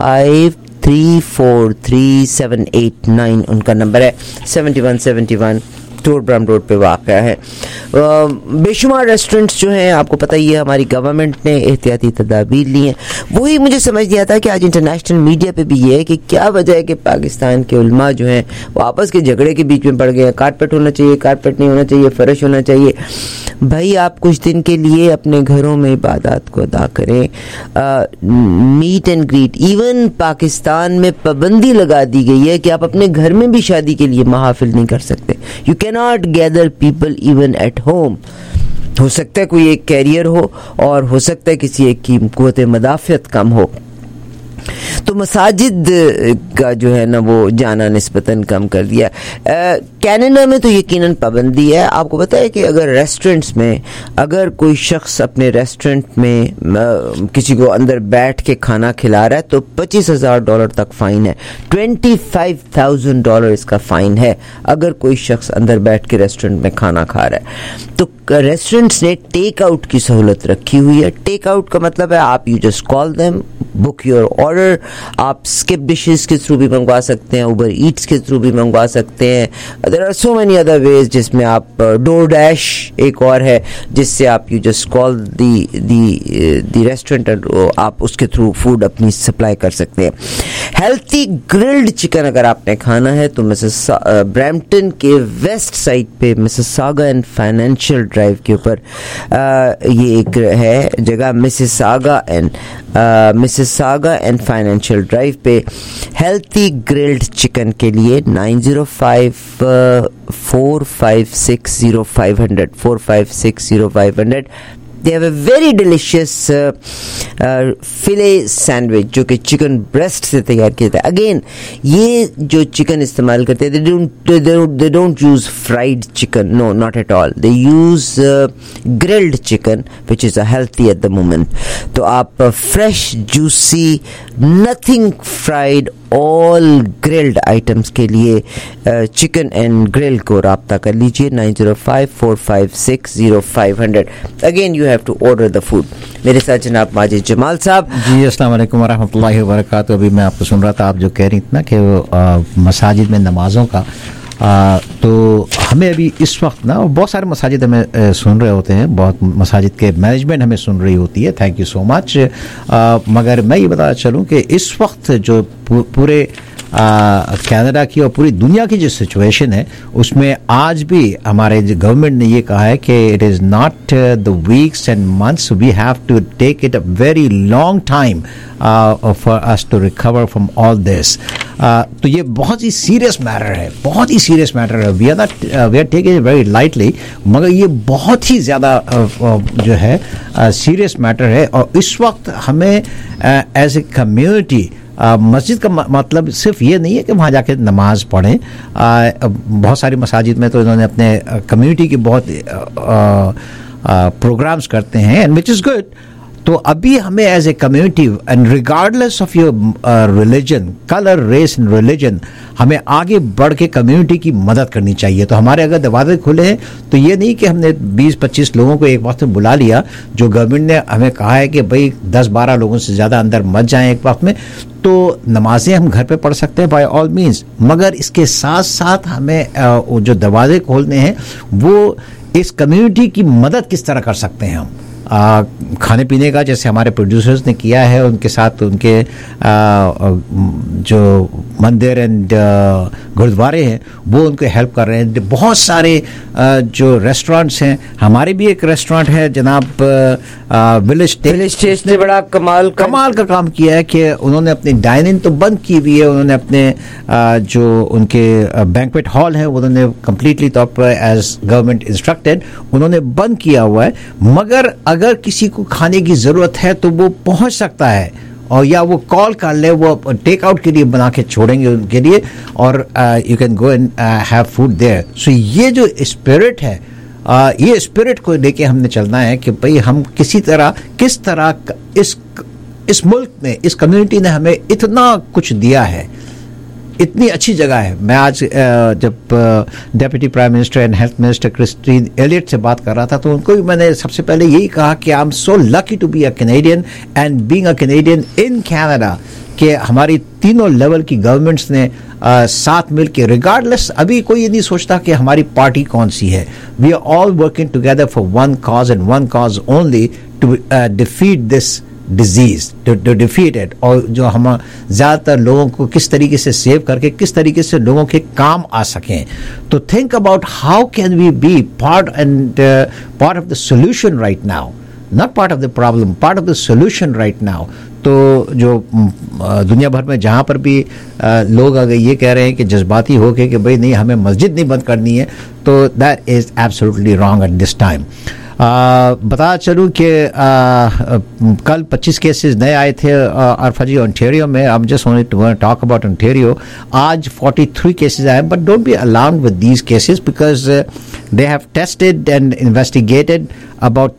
5343789 ان کا نمبر ہے. 7171 ٹوربرام روڈ پہ واقع ہے. بے شمار ریسٹورنٹس جو ہیں آپ کو پتہ ہی ہے ہماری گورنمنٹ نے احتیاطی تدابیر لی ہیں. وہی مجھے سمجھ دیا تھا کہ آج انٹرنیشنل میڈیا پہ بھی یہ ہے کہ کیا وجہ ہے کہ پاکستان کے علماء جو ہیں وہ آپس کے جھگڑے کے بیچ میں پڑ گئے ہیں. کارپیٹ ہونا چاہیے، کارپیٹ نہیں ہونا چاہیے، فرش ہونا چاہیے. بھائی آپ کچھ دن کے لیے اپنے گھروں میں عبادات کو ادا کریں. Meet and greet, even Pakistan میں پابندی لگا دی گئی ہے کہ آپ اپنے گھر میں بھی شادی کے لیے محافل نہیں کر سکتے. You cannot gather people even at home. ہو سکتا ہے کوئی ایک کیریئر ہو اور ہو سکتا ہے کسی ایک کی قوت مدافعت کم ہو. تو تو مساجد کا جو ہے نا وہ جانا نسبتاً کم کر دیا. کینیڈا میں تو یقیناً پابندی ہے. آپ کو پتہ ہے کہ اگر ریسٹورنٹس میں اگر کوئی شخص اپنے ریسٹورنٹ میں کسی کو اندر بیٹھ کے کھانا کھلا رہا ہے تو $25,000 تک فائن ہے. $25,000 اس کا فائن ہے اگر کوئی شخص اندر بیٹھ کے ریسٹورنٹ میں کھانا کھا رہا ہے. تو ریسٹورنٹس نے ٹیک آؤٹ کی سہولت رکھی ہوئی ہے. ٹیک آؤٹ کا مطلب ہے آپ you just call them, book your order. آپ اسکپ ڈشز کے تھرو بھی منگوا سکتے ہیں, اوبر ایٹس کے تھرو بھی منگوا سکتے ہیں. There are so many other ways جس میں آپ ڈور ڈیش ایک اور ہے جس سے آپ you just call the restaurant, آپ اس کے تھرو فوڈ اپنی سپلائی کر سکتے ہیں. ہیلتھی گرلڈ چکن اگر آپ نے کھانا ہے تو برامپٹن کے ویسٹ سائڈ پہ مسیساگا اینڈ فائنینشیل ڈرائیو کے اوپر یہ ایک ہے جگہ, مسیساگا اینڈ فائنینشیل ڈرائیو پہ. ہیلتھی گرلڈ چکن کے لیے 905-456-0500. They have a very delicious filet sandwich جو کہ چکن بریسٹ سے تیار کیا جاتا ہے. اگین یہ جو چکن استعمال کرتے ہیں they don't use fried chicken, no, not at all. They use grilled chicken which is healthy at the moment. تو آپ fresh, juicy, nothing fried, all grilled items کے لیے چکن اینڈ گرل کو رابطہ کر لیجئے 905-456-0500. Again you have to order the food. میرے ساتھ جناب ماجد جمال صاحب. جی السلام علیکم ورحمۃ اللہ وبرکاتہ. ابھی میں آپ کو سن رہا تھا, آپ جو کہہ رہی تھی نا کہ مساجد میں نمازوں کا, تو ہمیں ابھی اس وقت نا بہت سارے مساجد ہمیں سن رہے ہوتے ہیں, بہت مساجد کے مینجمنٹ ہمیں سن رہی ہوتی ہے, تھینک یو سو مچ. مگر میں یہ بتانا چلوں کہ اس وقت جو پورے کینیڈا کی اور پوری دنیا کی جو سچویشن ہے اس میں آج بھی ہمارے گورنمنٹ نے یہ کہا ہے کہ it is not the weeks and months, we have to take it a very long time for us to recover from all this. تو یہ بہت ہی سیریس میٹر ہے, بہت ہی سیریس میٹر ہے. We are taking it very lightly, مگر یہ بہت ہی زیادہ جو ہے سیریس میٹر ہے. اور اس وقت ہمیں ایز اے کمیونٹی, مسجد کا مطلب صرف یہ نہیں ہے کہ وہاں جا کے نماز پڑھیں. بہت ساری مساجد میں تو انہوں نے اپنے کمیونٹی کے بہت پروگرامز کرتے ہیں, اینڈ وچ از گڈ. تو ابھی ہمیں as a community and regardless of your religion, colour, race and religion, ہمیں آگے بڑھ کے کمیونٹی کی مدد کرنی چاہیے. تو ہمارے اگر دروازے کھلے ہیں تو یہ نہیں کہ ہم نے 20-25 لوگوں کو ایک وقت میں بلا لیا, جو گورنمنٹ نے ہمیں کہا ہے کہ بھئی 10-12 لوگوں سے زیادہ اندر مت جائیں ایک وقت میں. تو نمازیں ہم گھر پہ پڑھ سکتے ہیں بائی آل مینس, مگر اس کے ساتھ ساتھ ہمیں جو دروازے کھولنے ہیں وہ اس کمیونٹی کی مدد کس طرح کر سکتے ہیں ہم. کھانے پینے کا جیسے ہمارے پروڈیوسرز نے کیا ہے, ان کے ساتھ ان کے جو مندر اینڈ گرودوارے ہیں وہ ان کو ہیلپ کر رہے ہیں. بہت سارے جو ریسٹورینٹس ہیں, ہمارے بھی ایک ریسٹورینٹ ہے جناب ولیج ٹیسٹ نے بڑا کمال کا کام کیا ہے کہ انہوں نے اپنی ڈائننگ تو بند کی ہوئی ہے, انہوں نے اپنے جو ان کے بینکویٹ ہال ہیں انہوں نے کمپلیٹلی طور پر ایز گورنمنٹ انسٹرکٹیڈ انہوں نے بند کیا ہوا ہے. مگر اگر کسی کو کھانے کی ضرورت ہے تو وہ پہنچ سکتا ہے, اور یا وہ کال کر لے, وہ ٹیک آؤٹ کے لیے بنا کے چھوڑیں گے ان کے لیے, اور you can go and have food there. So یہ جو اسپرٹ ہے, یہ اسپرٹ کو لے کے ہم نے چلنا ہے کہ بھئی ہم کس طرح اس ملک میں, اس کمیونٹی نے ہمیں اتنا کچھ دیا ہے, اتنی اچھی جگہ ہے. میں آج جب deputy prime minister and health minister Christine Elliott سے بات کر رہا تھا تو ان کو بھی میں نے سب سے پہلے یہی کہا کہ I am so lucky to be a Canadian and being a Canadian in Canada, کہ ہماری تینوں لیول کی گورنمنٹس نے ساتھ مل کے, ریگارڈلیس ابھی کوئی یہ نہیں سوچتا کہ ہماری پارٹی کون سی ہے, we are all working together for one cause and one cause only, to defeat this disease, to defeat it. اور جو ہم زیادہ تر لوگوں کو کس طریقے سے سیو کر کے کس طریقے سے لوگوں کے کام آ سکیں. تو think about how can we be part of the solution right now, not part of the problem, part of the solution right now. تو جو دنیا بھر میں جہاں پر بھی لوگ اگر یہ کہہ رہے ہیں کہ جذباتی ہو کے کہ بھئی نہیں ہمیں مسجد نہیں بند کرنی ہے, تو that is absolutely wrong at this time. बता चलूँ कि कल 25 केसेस नए आए थे अरफा जी ओंटारियो में. I'm just wanted to talk about Ontario. आज 43 केसेस आए, but don't be alarmed with these cases because they have tested and investigated about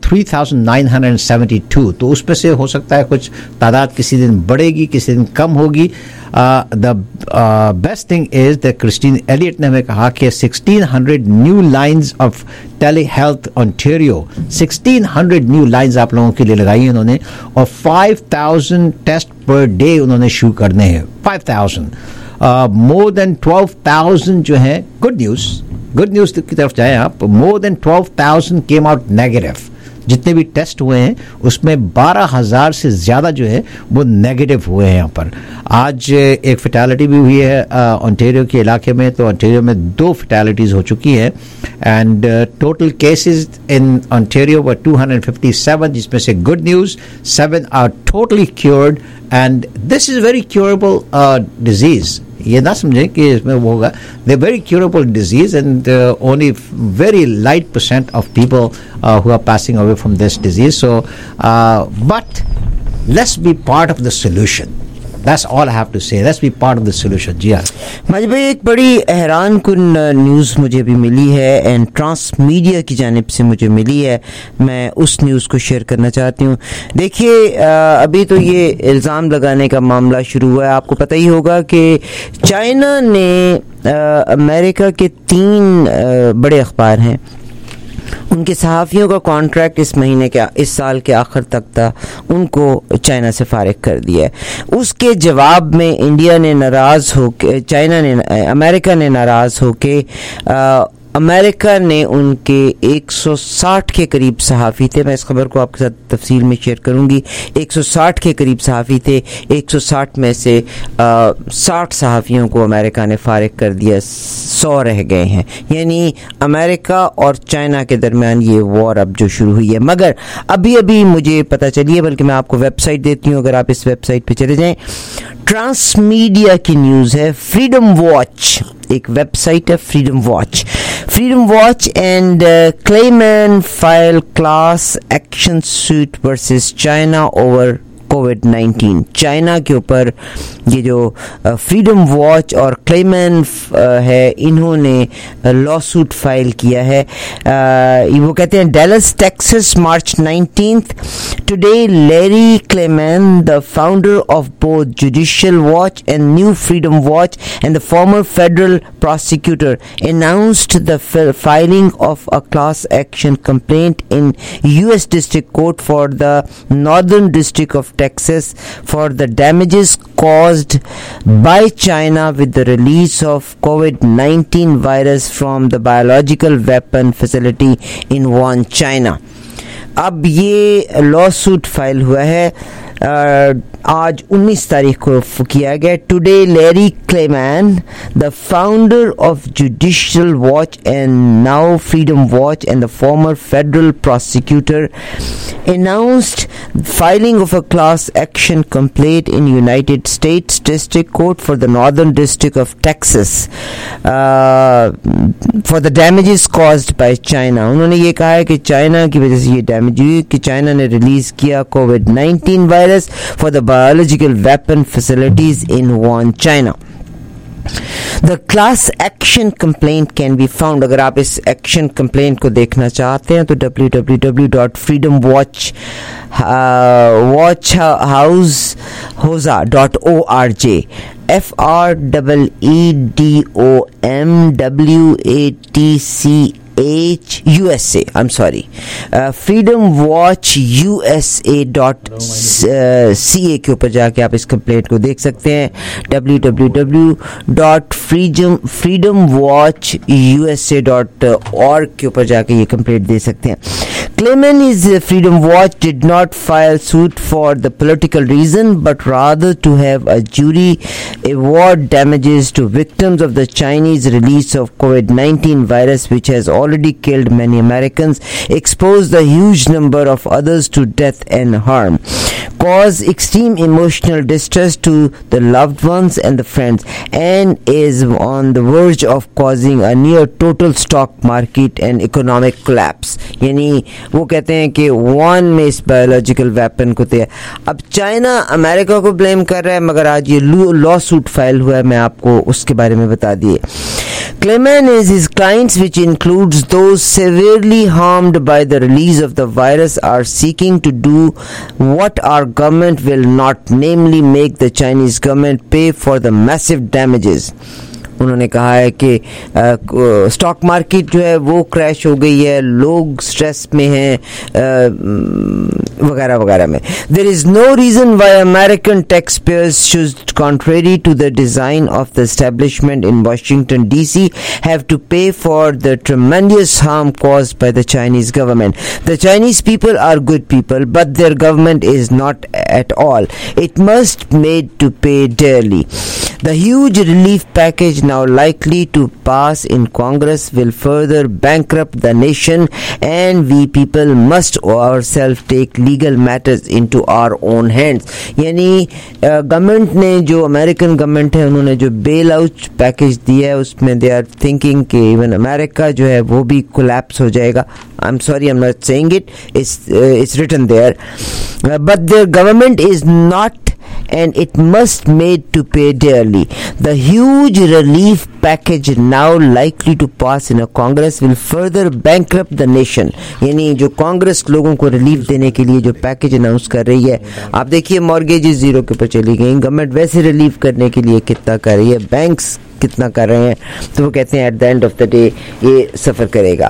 3,972. तो उसमें से हो सकता है कुछ तादाद किसी दिन बढ़ेगी, किसी दिन कम होगी. The best thing is that Christine Elliott ने हमें कहा कि 1600 new lines of telehealth Ontario, 1600 new lines आप लोगों के लिए लगाई हैं उन्होंने, और 5,000 टेस्ट पर डे उन्होंने शुरू करने हैं. 5,000 more than 12,000 जो है गुड न्यूज़ की तरफ जाएं आप. more than 12,000 came out negative. जितने भी टेस्ट हुए हैं उसमें 12,000 से ज़्यादा जो है वो नेगेटिव हुए हैं यहाँ पर. आज एक फैटेलिटी भी हुई है ओंटारियो के इलाके में, तो ओंटारियो में 2 फैटेलिटीज़ हो चुकी हैं. And total cases in Ontario were 257, जिसमें से good news 7 are totally cured. And this is very curable disease. ये ना समझें कि इसमें वो होगा. They very curable disease and only very light percent of people who are passing away from this disease. So but let's be part of the solution. That's all I have to say. Let's be part of the solution. जी हाँ माजिद भाई, एक बड़ी हैरान कुन news मुझे भी मिली है एंड ट्रांस मीडिया की जानिब से मुझे मिली है. मैं उस न्यूज़ को शेयर करना चाहती हूँ. देखिए, अभी तो ये इल्ज़ाम लगाने का मामला शुरू हुआ है. आपको पता ही होगा कि चाइना ने अमेरिका के 3 बड़े अखबार हैं, उनके सहाफ़ियों का कॉन्ट्रैक्ट इस साल के आखिर तक था, उनको चाइना से फारिग कर दिया है. उसके जवाब में इंडिया ने नाराज़ होके, अमेरिका ने नाराज़ होके, अमेरिका ने उनके 160 के करीब सहाफ़ी थे. मैं इस खबर को आपके साथ तफसील में शेयर करूंगी. 160 के करीब सहाफ़ी थे. 160 में से 60 सहाफ़ियों को अमेरिका ने फारिग कर दिया, 100 रह गए हैं. यानी अमेरिका और चाइना के दरमियान ये वॉर अब जो शुरू हुई है. मगर अभी मुझे पता चली है, बल्कि मैं आपको वेबसाइट देती हूँ, अगर आप इस वेबसाइट पे चले जाएं. ट्रांस मीडिया की न्यूज़ है. फ्रीडम वॉच एक वेबसाइट है, Freedom Watch and Klayman file class action suit versus China over कोविड-19. चाइना के ऊपर ये जो फ्रीडम वॉच और क्लेमन है, इन्होंने लॉ सूट फाइल किया है. वो कहते हैं Dallas Texas March 19th. Today Larry Klayman, the founder of both Judicial Watch and new Freedom Watch and the former federal prosecutor announced the filing of a class action complaint in U.S. District Court for the Northern District of Texas for the damages caused by China with the release of COVID-19 virus from the biological weapon facility in Wuhan, China. अब ये law suit file हुआ है, आज 19 तारीख को किया गया. Today Larry Klayman, the founder of Judicial Watch and now Freedom Watch and the former federal prosecutor announced filing of a class action complaint in United States District Court for the Northern District of Texas for the damages caused by China. उन्होंने ये कहा है कि China की वजह से ये damage हुई, कि चाइना ने रिलीज किया COVID-19 virus for the biological weapon facilities in Wuhan, China. The class action complaint can be found. अगर आप इस एक्शन कंप्लेंट को देखना चाहते हैं तो www.freedomwatchhouse.org FreedomWatchUSA. I'm sorry. freedomwatchusa.ca के ऊपर जाके आप इस कंप्लेंट को देख सकते हैं. www.freedomwatchusa.org के ऊपर जाके ये कंप्लेंट दे सकते हैं. Claimant is Freedom Watch did not file suit for the political reason, but rather to have a jury award damages to victims of the Chinese release of COVID-19 virus, which has already killed many Americans, exposed a huge number of others to death and harm, cause extreme emotional distress to the loved ones and the friends, and is on the verge of causing a near total stock market and economic collapse. यानी वो कहते हैं कि one में इस biological weapon को अब China America को ब्लेम कर रहा है, मगर आज ये लॉ सूट फाइल हुआ है, मैं आपको उसके बारे में बता दिए. Clayman is his clients, which includes those severely harmed by the release of the virus, are seeking to do what our government will not, namely make the Chinese government pay for the massive damages. उन्होंने कहा है कि stock market जो है वो crash हो गई है, लोग स्ट्रेस में हैं वगैरह वगैरह में. There is no reason why American taxpayers should, contrary to the design of the establishment in Washington DC, have to pay for the tremendous harm caused by the Chinese government. The Chinese people are good people, but their government is not at all. It must made to pay dearly. The huge relief package now likely to pass in Congress will further bankrupt the nation, and we people must ourselves take legal matters into our own hands. यानी government ने, जो American government है, उन्होंने जो bail out package दिया है उसमें they are thinking कि इवन अमेरिका जो है वो भी कोलैप्स हो जाएगा. I am sorry, I am not saying it, it's written there, but their government is not, and it must made to pay dearly. The huge relief package now likely to pass in a Congress will further bankrupt the nation. यानी जो कांग्रेस लोगों को relief देने के लिए जो package announce कर रही है, आप देखिए मॉर्गेजेस जीरो के ऊपर चली गई, गवर्नमेंट वैसे रिलीफ करने के लिए कितना कर रही है, बैंक्स कितना कर रहे हैं, तो वो कहते हैं at the end of the day ये सफ़र करेगा.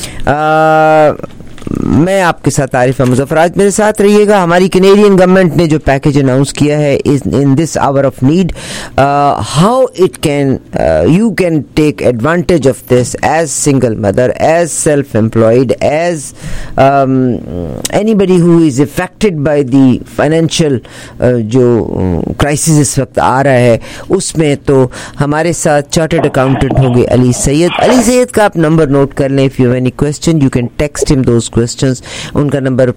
मैं आपके साथ आरिफ मुजफ्फर, आज मेरे साथ रहिएगा. हमारी कैनेडियन गवर्नमेंट ने जो पैकेज अनाउंस किया है in this hour of need, how it can you can take advantage of this as single mother, as self employed, as anybody who is affected by the financial जो crisis इस वक्त आ रहा है, उसमें तो हमारे साथ चार्टर्ड अकाउंटेंट होंगे अली सैयद. अली सैयद का आप नंबर नोट कर लें. If you have any question you can text him those questions. उनका नंबर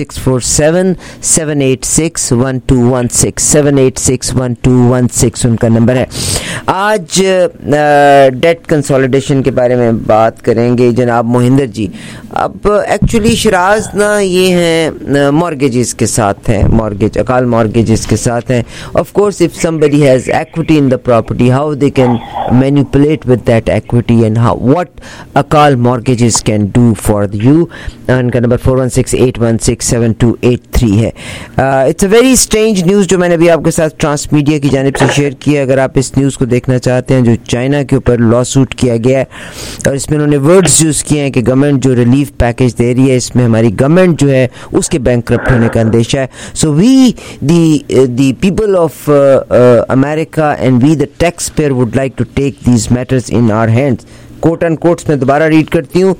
647-786-1216 786-1216 उनका नंबर है. आज डेट कंसोलिडेशन के बारे में बात करेंगे जनाब मोहिंदर जी. अब एक्चुअली शराज ना ये हैं मॉर्गेजेस के साथ हैं, मॉर्गेज अकाल मॉर्गेजेस के साथ हैं. Of course if somebody has equity in the property, how they can manipulate with that equity and how what Akal Mortgages can do for you. उनका नंबर 416-816-7283 है. It's a very strange news जो मैंने अभी आपके साथ ट्रांस मीडिया की जानिब से शेयर किया. अगर आप इस न्यूज़ को देखना चाहते हैं, जो चाइना के ऊपर लॉ सूट किया गया है और इसमें उन्होंने वर्ड्स यूज़ किए हैं कि गवर्नमेंट जो रिलीफ पैकेज दे रही है इसमें हमारी गवर्नमेंट जो है उसके बैंकक्रप्ट होने का अंदेशा है. So we the people of America and we the taxpayer would like to take these matters in our hands. Quote and quotes में दोबारा रीड करती हूँ.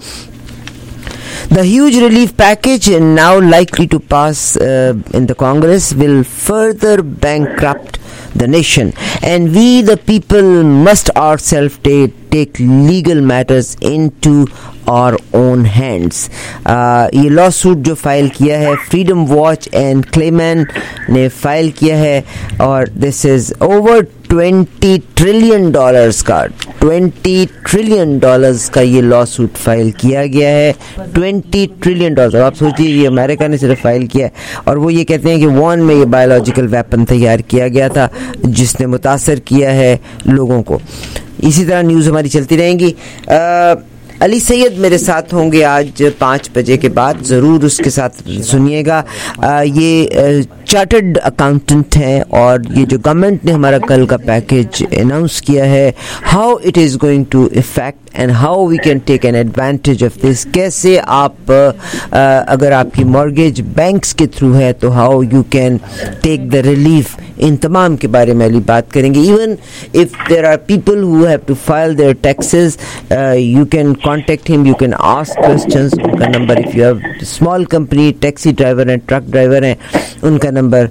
The huge relief package now likely to pass in the Congress will further bankrupt the nation, and we the people must ourselves take legal matters into our own hands. ये lawsuit जो file किया है Freedom Watch and क्लेमैन ने file किया है, और this is over $20 trillion का, $20 trillion का ये लॉ सूट फाइल किया गया है. $20 ट्रिलियन. आप सोचिए ये अमेरिका ने सिर्फ फाइल किया है, और वो ये कहते हैं कि वॉन में ये बायोलॉजिकल वेपन तैयार किया गया था जिसने मुतासर किया है लोगों को. इसी तरह न्यूज़ हमारी चलती रहेंगी. अली सैयद मेरे साथ होंगे आज 5 बजे के बाद, ज़रूर उसके साथ सुनिएगा. ये चार्टर्ड अकाउंटेंट हैं, और ये जो गवर्नमेंट ने हमारा कल का पैकेज अनाउंस किया है, how it is going to affect and how we can take an advantage of this. कैसे आप अगर आपकी मॉर्गेज बैंक्स के थ्रू है तो how you can take the relief, इन तमाम के बारे में अली बात करेंगे. Even if there are people who have to file their taxes, you can contact him, you can ask questions. उनका number, if you have small company, taxi driver हैं, truck driver हैं, उनका नंबर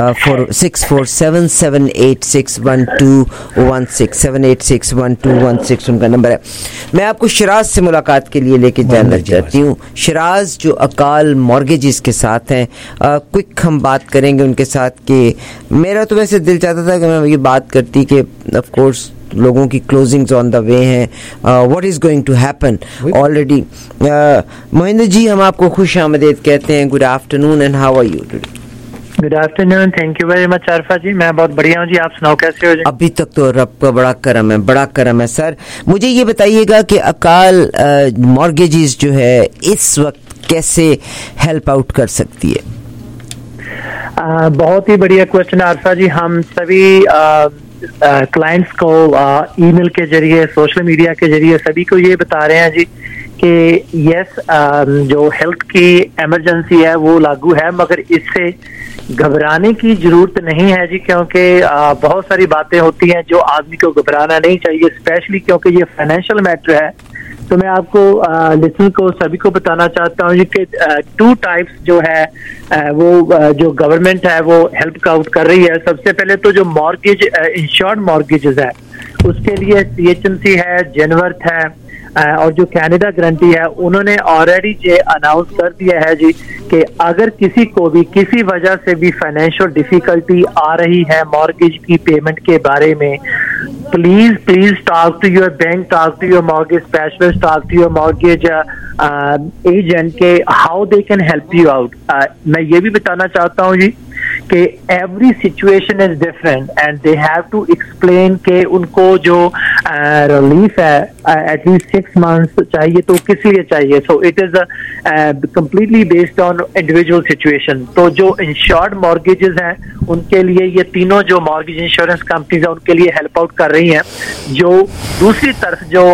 4647786121 7861216 उनका नंबर है. मैं आपको शिराज से मुलाकात के लिए लेके जाना चाहती हूँ. शिराज जो अकाल मॉर्गेजेस के साथ हैं, क्विक हम बात करेंगे उनके साथ. कि मेरा तो वैसे दिल चाहता था कि मैं ये बात करती कि ऑफ कोर्स लोगों की क्लोजिंग्स ऑन द वे हैं. What is going to happen already. Mohinder ji, हम आपको खुश आमदीद कहते हैं. Good afternoon and how are you today? Good afternoon, thank you very much Arfa ji. मैं बहुत बढ़िया हूँ जी, आप सुनाओ कैसे हो जी? अभी तक तो रब का बड़ा करम है सर. मुझे ये बताइएगा कि अकाल मॉर्गेजेस जो है इस वक्त कैसे हेल्प आउट कर सकती है? बहुत ही बढ़िया क्वेश्चन आरफा जी. हम सभी क्लाइंट्स को ईमेल के जरिए, सोशल मीडिया के जरिए सभी को ये बता रहे हैं जी कि यस, जो हेल्थ की इमरजेंसी है वो लागू है, मगर इससे घबराने की जरूरत नहीं है जी. क्योंकि बहुत सारी बातें होती हैं जो आदमी को घबराना नहीं चाहिए, स्पेशली क्योंकि ये फाइनेंशियल मैटर है. तो मैं आपको लिसनर को सभी को बताना चाहता हूँ कि 2 टाइप्स जो है वो जो गवर्नमेंट है वो हेल्प आउट कर रही है. सबसे पहले तो जो मॉर्गेज इंश्योर्ड मॉर्गेजेस है उसके लिए CHMC है, जेनवर्थ है और जो कैनेडा गारंटी है, उन्होंने ऑलरेडी ये अनाउंस कर दिया है जी कि अगर किसी को भी किसी वजह से भी फाइनेंशियल डिफिकल्टी आ रही है मॉर्गेज की पेमेंट के बारे में, please talk to your bank, talk to your mortgage specialist, talk to your mortgage agent के how they can help you out. मैं ये भी बताना चाहता हूँ जी कि every situation is different and they have to explain के उनको जो रिलीफ है एटलीस्ट 6 मंथ्स चाहिए तो किस लिए चाहिए. So it is completely based on individual situation. तो जो इंश्योर्ड मॉर्गेजेस हैं उनके लिए ये तीनों जो मॉर्गेज इंश्योरेंस कंपनीज है उनके लिए हेल्प आउट कर रही हैं. जो दूसरी तरफ जो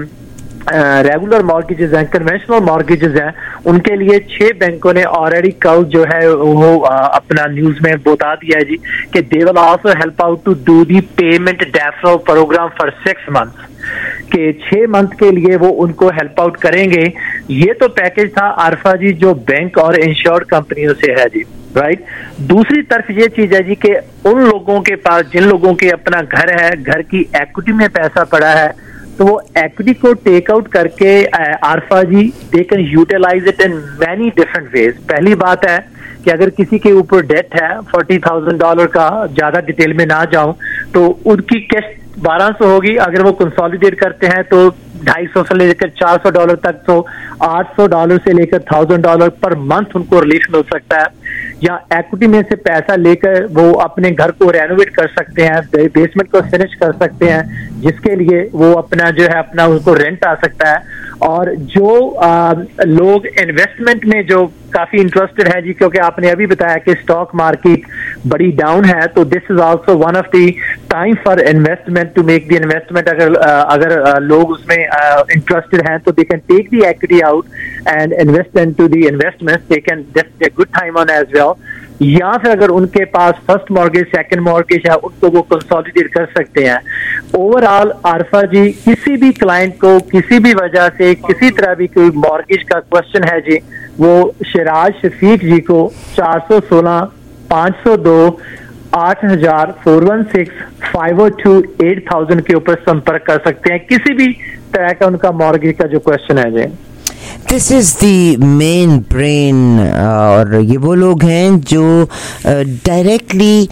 रेगुलर मॉर्गेजेस हैं, कन्वेंशनल मॉर्गेजेस हैं, उनके लिए 6 बैंकों ने ऑलरेडी कल जो है वो अपना न्यूज में बता दिया है जी कि they will also help out to do the payment deferral programme for 6 months. के 6 मंथ के लिए वो उनको हेल्प आउट करेंगे. ये तो पैकेज था आरफा जी जो बैंक और इंश्योर्ड कंपनियों से है जी, राइट. दूसरी तरफ ये चीज है जी कि उन लोगों के पास जिन लोगों के अपना घर है, घर की इक्विटी में पैसा पड़ा है, तो वो इक्विटी को टेक आउट करके Arfa ji they can utilise it in many different ways. पहली बात है कि अगर किसी के ऊपर डेट है $40,000 का, ज्यादा डिटेल में ना जाऊं, तो उनकी किस्त 1200 होगी. अगर वो कंसोलिडेट करते हैं तो $250 से लेकर $400 तक, तो $800 से लेकर $1000 पर मंथ उनको रिलीफ मिल सकता है. या इक्विटी में से पैसा लेकर वो अपने घर को रेनोवेट कर सकते हैं, बेसमेंट को फिनिश कर सकते हैं, जिसके लिए वो अपना जो है अपना उनको रेंट आ सकता है. और जो लोग इन्वेस्टमेंट में जो काफी इंटरेस्टेड है जी, क्योंकि आपने अभी बताया कि स्टॉक मार्केट बड़ी डाउन है, तो this is also one of the time for investment to make the investment. अगर लोग उसमें इंटरेस्टेड हैं तो they can take the equity out and invest into the investments. They can that's a good time on as well. या फिर अगर उनके पास फर्स्ट मॉर्गेज, सेकंड मॉर्गेज है, उनको वो कंसोलिडेट कर सकते हैं. ओवरऑल आरफा जी किसी भी क्लाइंट को किसी भी वजह से किसी तरह भी कोई मॉर्गेज का क्वेश्चन है जी, वो शिराज शफीक जी को 416 502 8000 416 502 8000 के ऊपर संपर्क कर सकते हैं. किसी भी तरह का उनका मॉर्गेज का जो क्वेश्चन है जी. This is the main brain. और ये वो लोग हैं जो डायरेक्टली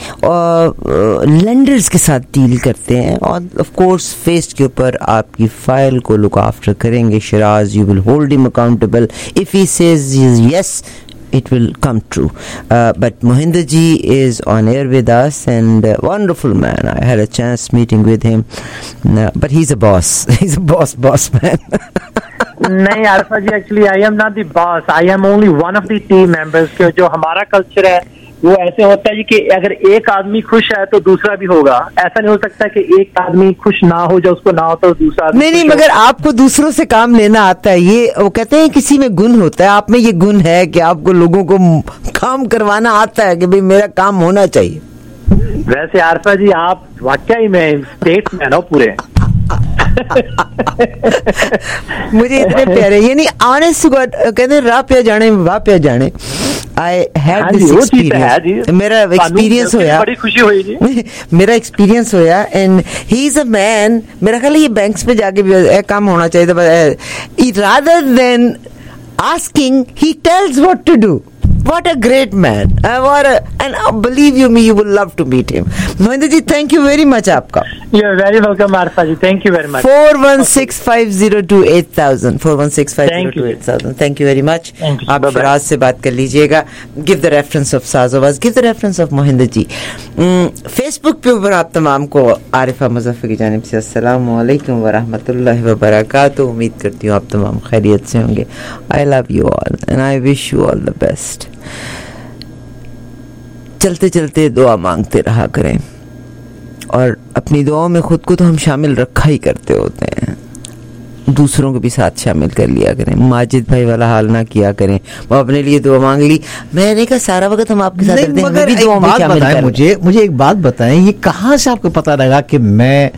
लेंडर्स के साथ डील करते हैं और ऑफ कोर्स फेस के ऊपर आपकी फाइल को लुक आफ्टर करेंगे. Shiraz, you will hold him accountable. If he says yes, it will come true. But Mohinder ji is on air with us and wonderful man. I had a chance meeting with him. But he's a boss. He's a boss man. नहीं Arfa ji, actually I am not the boss, I am only one of the team members. के जो हमारा culture है वो ऐसे होता है जी कि अगर एक आदमी खुश है तो दूसरा भी होगा. ऐसा नहीं हो सकता कि एक आदमी खुश ना हो, जो उसको ना हो तो दूसरा आदमी नहीं, मगर आपको दूसरों से काम लेना आता है. ये वो कहते हैं किसी में गुण होता है, आप में ये गुण है कि आपको लोगों को काम करवाना आता है कि भाई मेरा काम होना चाहिए. वैसे आरफा जी आप वाकई में स्टेट्समैन हो पूरे. मुझे इतने प्यारे, यानी ऑनेस्ट कहते हैं राह पे जाने वाह पे जाने. I had this experience. मेरा experience होया, बड़ी खुशी हुई जी. मेरा experience होया, and he's a man. मेरा ख्याल ये banks पे जाके भी काम होना चाहिए था. Rather than asking, he tells what to do. What a great man. And believe you me, you will love to meet him. Mohinder ji, thank you very much आपका. You're very welcome, Arfa ji. Thank you very much. 4165028,000. 4165028,000. Thank you very much. आप शिराज से बात कर लीजिएगा. Give the reference of Sazovaz. Give the reference of Mohinder ji. Facebook पे ऊपर आप तमाम को आरिफा मुज़फ़्फ़र की जानिब से अस्सलाम वालेकुम व रहमतुल्लाहि व बरकातुहू. उम्मीद करती हूँ आप तमाम खैरियत से होंगे. I love you all and I wish you all the best. चलते चलते दुआ मांगते रहा करें और अपनी दुआओं में खुद को तो हम शामिल रखा ही करते होते हैं, दूसरों को भी साथ शामिल कर लिया करें. माजिद भाई वाला हाल ना किया करें. वो अपने लिए दुआ मांग ली, मैंने कहा सारा वक्त हम आपके साथ रहते हैं, भी दुआ में शामिल करें. मुझे एक बात बताएं, ये कहाँ से आपको पता लगा कि मैं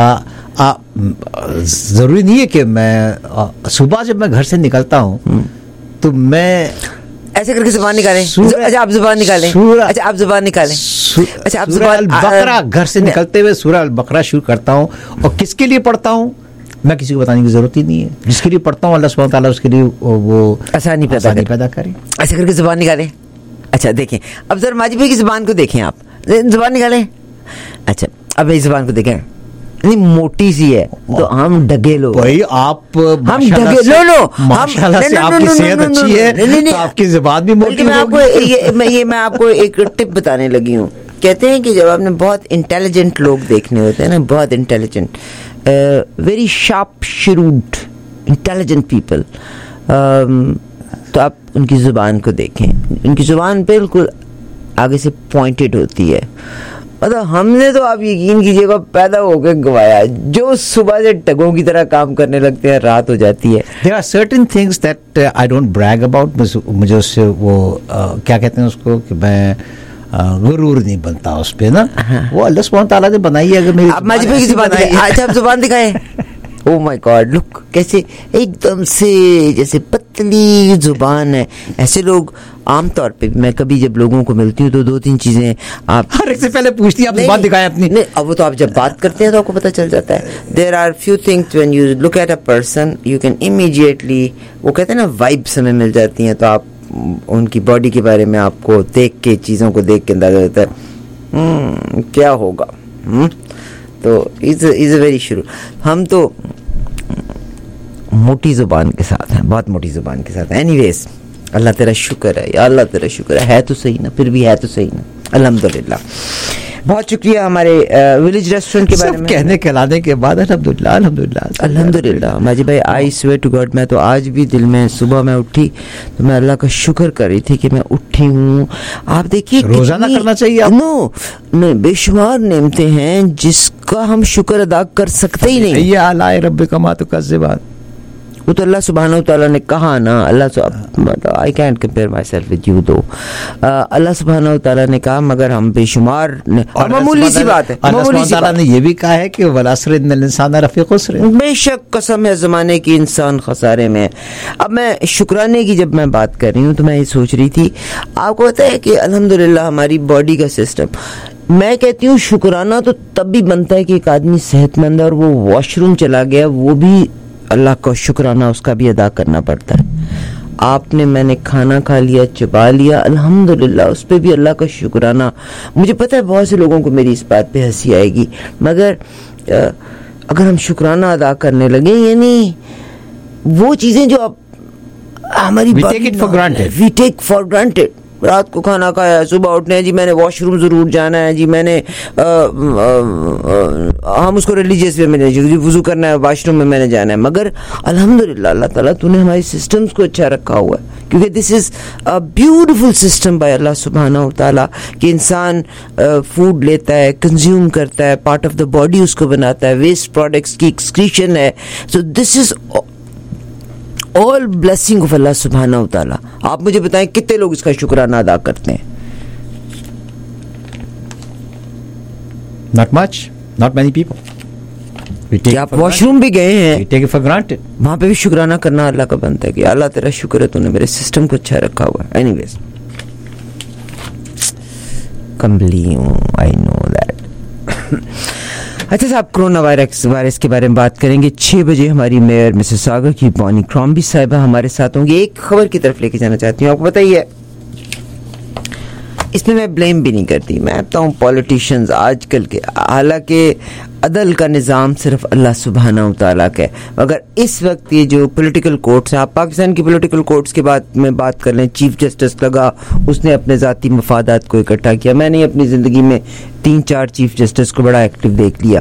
जरूरी नहीं है कि मैं सुबह जब मैं घर से निकलता हूँ तो मैं ऐसे करके जुबान निकालें. अच्छा आप जुबान निकालें. अच्छा आप जुबान निकालें. अच्छा आप जुबान बकरा घर से निकलते हुए सूरह अल बकरा शुरू करता हूँ. और किसके लिए पढ़ता हूँ मैं किसी को बताने की जरूरत ही नहीं है. जिसके लिए पढ़ता हूँ अल्लाह सुब्हानहू तआला उसके लिए वो आसानी पैदा करे. ऐसे करके जुबान निकालें. अच्छा देखें अब जरा माजिद भाई की जुबान को देखें. आप जुबान निकालें. अच्छा अब इस जुबान को देखें, नहीं मोटी सी है तो हम डगे लोग भाई. आप हम डगे लो माशाल्लाह से आपकी सेहत अच्छी है तो आपकी जुबान भी मोटी होगी. मैं आपको एक टिप बताने लगी हूँ. कहते हैं कि जब आपने बहुत इंटेलिजेंट लोग देखने होते हैं ना, बहुत intelligent, very sharp shrewd intelligent people, तो आप उनकी जुबान को देखें. उनकी जुबान बिल्कुल आगे से पॉइंटेड होती है. मतलब हमने तो आप यकीन कीजिएगा पैदा होकर गवाया. जो सुबह से टगों की तरह काम करने लगते हैं रात हो जाती है. There are certain things that I don't brag about. मुझे उससे वो क्या कहते हैं उसको कि मैं गुरूर नहीं बनता उस पे ना. वो अल्लाह सुब्हानहू तआला ने बनाई है. अगर मेरी माजिद भाई की जुबान दिखाएं. अच्छा आप जुबान दिखाएं. Oh my God, look कैसे एकदम से जैसे पतली जुबान है. ऐसे लोग आमतौर पे मैं कभी जब लोगों को मिलती हूँ तो 2-3 चीजें आप हर एक से पहले पूछती हैं, आप जुबान दिखाएं अपनी. नहीं अब वो तो आप जब बात करते हैं तो आपको पता चल जाता है. There are few things when you look at a person you can immediately, वो कहते हैं ना वाइब्स हमें मिल जाती हैं, तो आप उनकी बॉडी के बारे में आपको देख के चीज़ों को देख के अंदाजा होता है क्या होगा. तो इज अ वेरी शुरू. हम तो मोटी जुबान के साथ हैं, बहुत मोटी जुबान के साथ. एनीवेज अल्लाह तेरा शुक्र है या अल्लाह तेरा शुक्र है तो सही ना, फिर भी है तो सही ना. अल्हम्दुलिल्लाह. बहुत शुक्रिया हमारे विलेज रेस्टोरेंट के बारे में कहने कहलाने के बाद. अल्हम्दुलिल्लाह अल्हम्दुलिल्लाह अल्हम्दुलिल्लाह. माजिद भाई आई स्वेयर टू गॉड मैं तो आज भी दिल में सुबह मैं उठी तो मैं अल्लाह का शुक्र कर रही थी कि मैं उठी हूँ. आप देखिए रोजाना करना चाहिए. नहीं बेशुमार नेमतें हैं जिसका हम शुक्र अदा कर सकते ही नहीं. ये आलाए रब्बे कमा तो कज़्ज़बात. वो तो अल्लाह सुब्हानहू तआला ने कहा ना. I can't compare myself with you though. Allah सुब्हानहू तआला ने कहा मगर हम बेशुमार. और मामूली सी बात है. अल्लाह सुब्हानहू तआला ने ये भी कहा है कि वलासर इन्नल इंसान लफी खुस्र. बेशक कसम है ज़माने की इंसान खसारे में. अब मैं शुक्राने की जब मैं बात कर रही हूँ तो मैं ये सोच रही थी, आपको पता है कि अल्हम्दुलिल्लाह हमारी बॉडी का सिस्टम, मैं कहती हूँ शुक्राना तो तब भी बनता है कि एक आदमी सेहतमंद है और वो वॉशरूम चला गया, वो भी अल्लाह का शुक्राना उसका भी अदा करना पड़ता है. आपने मैंने खाना खा लिया, चबा लिया, अल्हम्दुलिल्लाह उस पर भी अल्लाह का शुक्राना. मुझे पता है बहुत से लोगों को मेरी इस बात पे हंसी आएगी, मगर अगर हम शुक्राना अदा करने लगे, यानी वो चीज़ें जो आप हमारी we take it for granted. रात को खाना खाया, सुबह उठने जी मैंने वॉशरूम जरूर जाना है जी, मैंने हम उसको रिलीजियस वे में नहीं जी वुजू करना है, वॉशरूम में मैंने जाना है. मगर अल्हम्दुलिल्लाह अल्लाह ताला तूने हमारी सिस्टम्स को अच्छा रखा हुआ है, क्योंकि this is a beautiful system by Allah सुब्हानहू तआला कि इंसान फूड लेता है, कंज्यूम करता है, पार्ट ऑफ द बॉडी उसको बनाता है, वेस्ट प्रोडक्ट्स की एक्सक्रीशन है. So this is all blessing of Allah सुब्हानहू तआला. आप मुझे बताएं कितने लोग इसका शुक्राना अदा करते हैं? Not much, not many people. क्या आप वॉशरूम भी गए हैं? We take it for granted. वहां पे भी शुक्राना करना अल्लाह का बनता है कि अल्लाह तेरा शुक्र है तूने मेरे सिस्टम को अच्छा रखा हुआ है. एनीवेज कम्बली हूँ, आई नो दैट। अच्छा साहब, कोरोना वायरस के बारे में बात करेंगे। 6 बजे हमारी मेयर मिसिसागा की बॉनी क्रॉम्बी साहिबा हमारे साथ होंगे। एक खबर की तरफ लेके जाना चाहती हूँ, आपको बताइए, इसमें मैं ब्लेम भी नहीं करती, मैं कहता हूँ पॉलिटिशियंस आजकल के, हालांकि अदल का निज़ाम सिर्फ अल्लाह सुब्हानहू तआला का है, मगर इस वक्त ये जो पॉलिटिकल कोर्ट्स हैं, आप पाकिस्तान की पॉलिटिकल कोर्ट्स के बाद में बात कर लें, चीफ जस्टिस लगा, उसने अपने ज़ाती मफादात को इकट्ठा किया। मैंने अपनी ज़िंदगी में 3-4 चीफ जस्टिस को बड़ा एक्टिव देख लिया।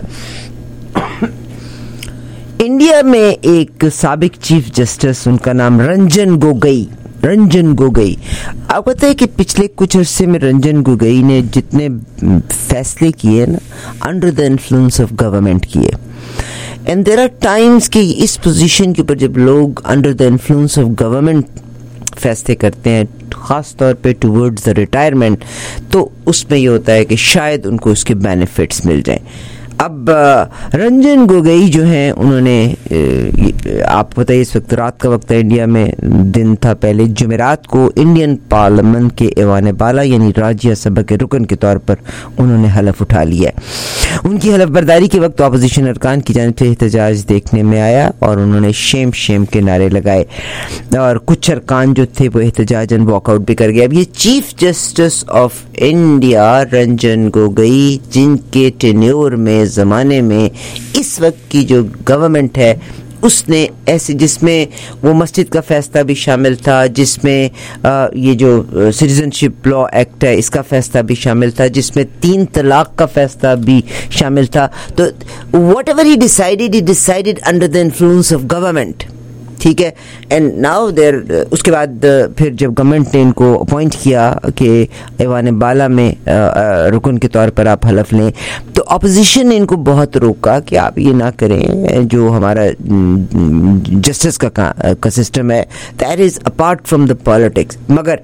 इंडिया में एक साबिक चीफ जस्टिस, उनका नाम रंजन गोगोई। आपको पता है कि पिछले कुछ अरसे में रंजन गोगोई ने जितने फैसले किए ना, under the influence of government किए। एंड देयर आर टाइम्स कि इस पोजीशन के ऊपर जब लोग under the influence of government फैसले करते हैं, खास तौर पे टुवर्ड्स द रिटायरमेंट, तो उसमें ये होता है कि शायद उनको उसके बेनिफिट्स मिल जाएं। अब रंजन गोगोई जो हैं, उन्होंने, आपको पता है इस वक्त रात का वक्त है, इंडिया में दिन था पहले, जुमेरात को इंडियन पार्लियामेंट के ऐवान बाला यानी राज्य सभा के रुकन के तौर पर उन्होंने हलफ उठा लिया है। उनकी हलफ बर्दारी के वक्त अपोजिशन अरकान की जानिब से एहतजाज देखने में आया और उन्होंने शेम के नारे लगाए और कुछ अरकान जो थे वो एहतजाजन वॉकआउट भी कर गए। अब ये chief justice of India Ranjan Gogoi, जिनके टेन्योर में ज़माने में इस वक्त की जो गवर्नमेंट है उसने ऐसे, जिसमें वो मस्जिद का फैसला भी शामिल था, जिसमें ये जो सिटीजनशिप लॉ एक्ट है इसका फैसला भी शामिल था, जिसमें 3 तलाक का फैसला भी शामिल था, तो whatever he decided under the influence of government, ठीक है। एंड नाउ देर, उसके बाद फिर जब गवर्नमेंट ने इनको अपॉइंट किया कि ऐवान बाला में रुकन के तौर पर आप हलफ लें, तो अपोजिशन ने इनको बहुत रोका कि आप ये ना करें, जो हमारा जस्टिस का सिस्टम है, that is apart from the politics. मगर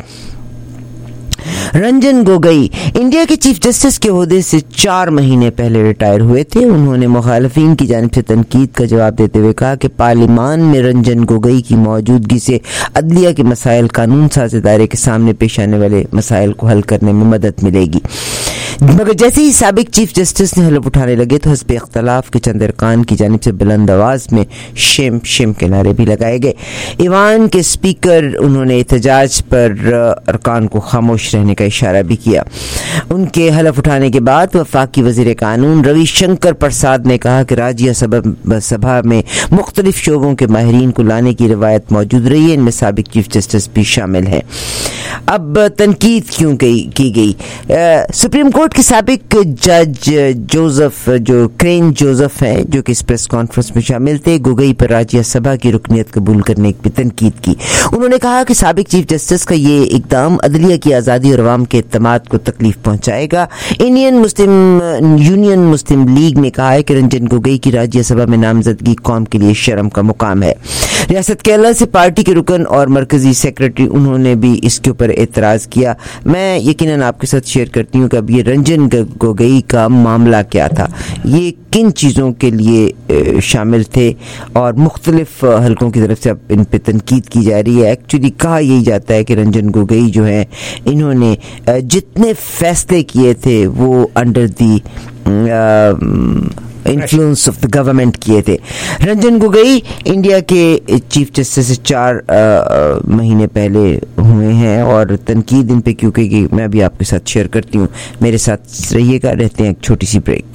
रंजन गोगोई इंडिया के चीफ जस्टिस के ओहदे से 4 महीने पहले रिटायर हुए थे। उन्होंने मुखालिफिन की जानिब से तनकीद का जवाब देते हुए कहा कि पार्लियामान में रंजन गोगोई की मौजूदगी से अदलिया के मसाइल, कानून साज इदारे के सामने पेश आने वाले मसाइल को हल करने में मदद मिलेगी। मगर जैसे ही साबिक चीफ जस्टिस ने हलफ उठाने लगे तो हस्ब इख्तलाफ के चंद अरकान की जानिब से बुलंद आवाज में शेम के नारे भी लगाए गए। ईवान के स्पीकर, उन्होंने एहतजाज पर अरकान को खामोश रहने का इशारा भी किया। उनके हलफ उठाने के बाद वफाकी वजीर कानून रविशंकर प्रसाद ने कहा कि राज्य सभा में मुख्तलिफ शोबों के माहिरीन को लाने की रवायत मौजूद रही है, इनमें साबिक चीफ जस्टिस भी शामिल है। अब तनकीद क्यों की गई? सुप्रीम कोर्ट के साबिक जज जोसेफ, जो क्रेन जोसेफ हैं, जो कि इस प्रेस कॉन्फ्रेंस में शामिल थे, गोगोई पर राज्य सभा की रुकनियत कबूल करने की तनकीद की। उन्होंने कहा कि साबिक चीफ जस्टिस का ये इकदाम अदलिया की आज़ादी और अवाम के इत्तेमाद को तकलीफ पहुंचाएगा। यूनियन मुस्लिम लीग ने कहा है कि रंजन गोगोई की राज्य सभा में नामजदगी कौम के लिए शर्म का मुकाम है। रियासत केरला से पार्टी के रुकन और मरकजी सेक्रेटरी, उन्होंने भी इसके ऊपर एतराज किया। मैं यकीनन आपके साथ शेयर करती हूँ कि अब ये रंजन गोगोई का मामला क्या था, ये किन चीज़ों के लिए शामिल थे और मुख्तलिफ हलकों की तरफ से अब इन पर तनकीद की जा रही है। एक्चुअली कहा यही जाता है कि रंजन गोगोई जो है, इन्होंने जितने फैसले किए थे वो under the influence of the government किए थे। रंजन गोगोई इंडिया के चीफ जस्टिस से 4 महीने पहले हुए हैं और तनकीद इन पे क्यों की गई मैं भी आपके साथ शेयर करती हूँ। मेरे साथ रहिएगा। रहते हैं एक छोटी सी ब्रेक।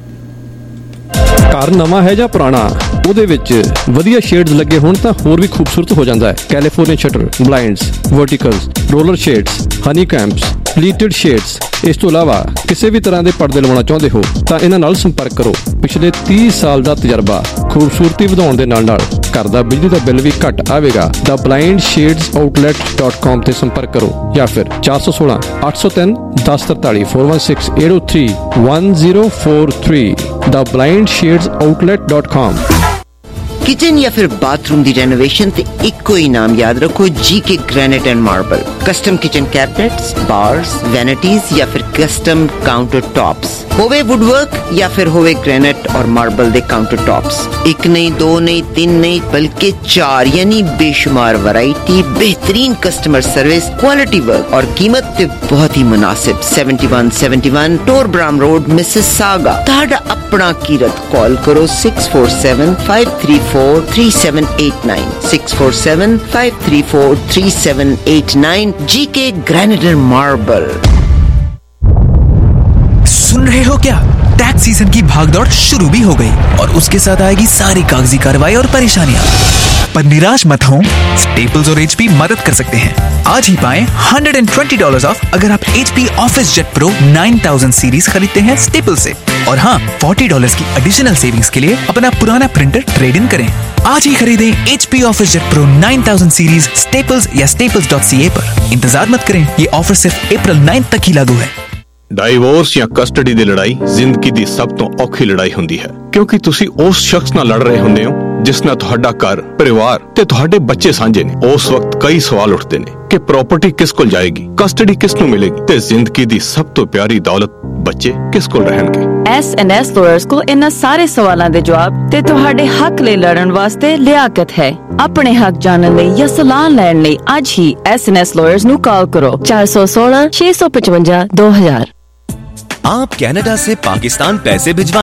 ਘਰ ਨਵਾਂ ਹੈ ਜਾਂ ਪੁਰਾਣਾ, ਉਹਦੇ ਵਿੱਚ ਵਧੀਆ ਸ਼ੇਡਸ ਲੱਗੇ ਹੋਣ ਤਾਂ ਹੋਰ ਵੀ ਖੂਬਸੂਰਤ ਹੋ ਜਾਂਦਾ ਹੈ। California shutter, blinds, verticals, roller shades, honey combs, pleated shades. ਇਸ ਤੋਂ ਇਲਾਵਾ ਕਿਸੇ ਵੀ ਤਰ੍ਹਾਂ ਦੇ ਪਰਦੇ ਲਵਾਉਣਾ ਚਾਹੁੰਦੇ ਹੋ ਤਾਂ ਇਹਨਾਂ ਨਾਲ ਸੰਪਰਕ ਕਰੋ। ਪਿਛਲੇ 30 ਸਾਲ ਦਾ ਤਜਰਬਾ, ਖੂਬਸੂਰਤੀ ਵਧਾਉਣ ਦੇ ਨਾਲ ਘਰ ਦਾ ਬਿਜਲੀ ਦਾ ਬਿੱਲ ਵੀ ਘੱਟ ਆਵੇਗਾ। The blindshadsoutlet.com ਤੇ ਸੰਪਰਕ ਕਰੋ ਜਾਂ ਫਿਰ 416 803 1043 416 803 1043 theblindshadsoutlet.com। किचन या फिर बाथरूम दी रेनोवेशन ते इक्को ही नाम याद रखो, GK granite and marble. Custom kitchen cabinets, bars, vanities या फिर कस्टम काउंटर टॉप्स, होवे वुडवर्क या फिर होवे ग्रेनाइट और मार्बल दे काउंटर टॉप्स। एक नहीं, दो नहीं, तीन नहीं, बल्कि 4 यानी बेशुमार वैरायटी, बेहतरीन कस्टमर सर्विस, क्वालिटी वर्क और कीमत ते बहुत ही मुनासिब। 7171 टोरब्राम रोड, मिसिसागा। ताड़ा अपना कीरत कॉल करो 647-534-3789 647-534-3789। GK granite and marble. सुन रहे हो क्या? टैक्स सीजन की भागदौड़ शुरू भी हो गई और उसके साथ आएगी सारी कागजी कार्रवाई और परेशानियां। पर निराश मत हो, स्टेपल्स और HP मदद कर सकते हैं। आज ही पाएं $120 ऑफ अगर आप HP OfficeJet Pro 9000 series खरीदते हैं स्टेपल्स से। और हाँ, $40 की एडिशनल सेविंग्स के लिए अपना पुराना प्रिंटर ट्रेड इन करें। आज ही खरीदें HP OfficeJet Pro 9000 series Staples या staples.ca पर। इंतजार मत करें, ये ऑफर सिर्फ अप्रैल 9 तक ही लागू है। ਡਾਈਵੋਰਸ ਜਾਂ ਕਸਟਡੀ ਦੀ ਲੜਾਈ ਜ਼ਿੰਦਗੀ ਦੀ ਸਭ ਤੋਂ ਔਖੀ ਲੜਾਈ ਹੁੰਦੀ ਹੈ, ਕਿਉਂਕਿ ਤੁਸੀਂ ਉਸ ਸ਼ਖਸ ਨਾਲ ਲੜ ਰਹੇ ਹੁੰਦੇ ਹੋ ਜਿਸ ਨਾਲ ਤੁਹਾਡਾ ਘਰ, ਪਰਿਵਾਰ ਤੇ ਤੁਹਾਡੇ ਬੱਚੇ ਸਾਂਝੇ ਨੇ। ਉਸ ਵਕਤ ਕਈ ਸਵਾਲ ਉੱਠਦੇ ਨੇ ਕਿ ਪ੍ਰਾਪਰਟੀ ਕਿਸ ਕੋਲ ਜਾਏਗੀ, ਕਸਟਡੀ ਕਿਸ ਨੂੰ ਮਿਲੇਗੀ ਤੇ ਜ਼ਿੰਦਗੀ ਦੀ ਸਭ ਤੋਂ ਪਿਆਰੀ ਦੌਲਤ ਬੱਚੇ ਕਿਸ ਕੋਲ ਰਹਿਣਗੇ। S&S ਲਾਇਰਸ ਕੋਲ ਇਹਨਾਂ ਸਾਰੇ ਸਵਾਲਾਂ ਦੇ ਜਵਾਬ ਤੇ ਤੁਹਾਡੇ ਹੱਕ ਲਈ ਲੜਨ ਵਾਸਤੇ ਲਿਆਕਤ ਹੈ। ਆਪਣੇ ਹੱਕ ਜਾਣਨ ਲਈ ਜਾਂ ਸਲਾਹ ਲੈਣ ਲਈ ਅੱਜ ਹੀ S&S ਲਾਇਰਸ ਨੂੰ ਕਾਲ ਕਰੋ 416 655 2000। आप कनाडा से पाकिस्तान पैसे भिजवा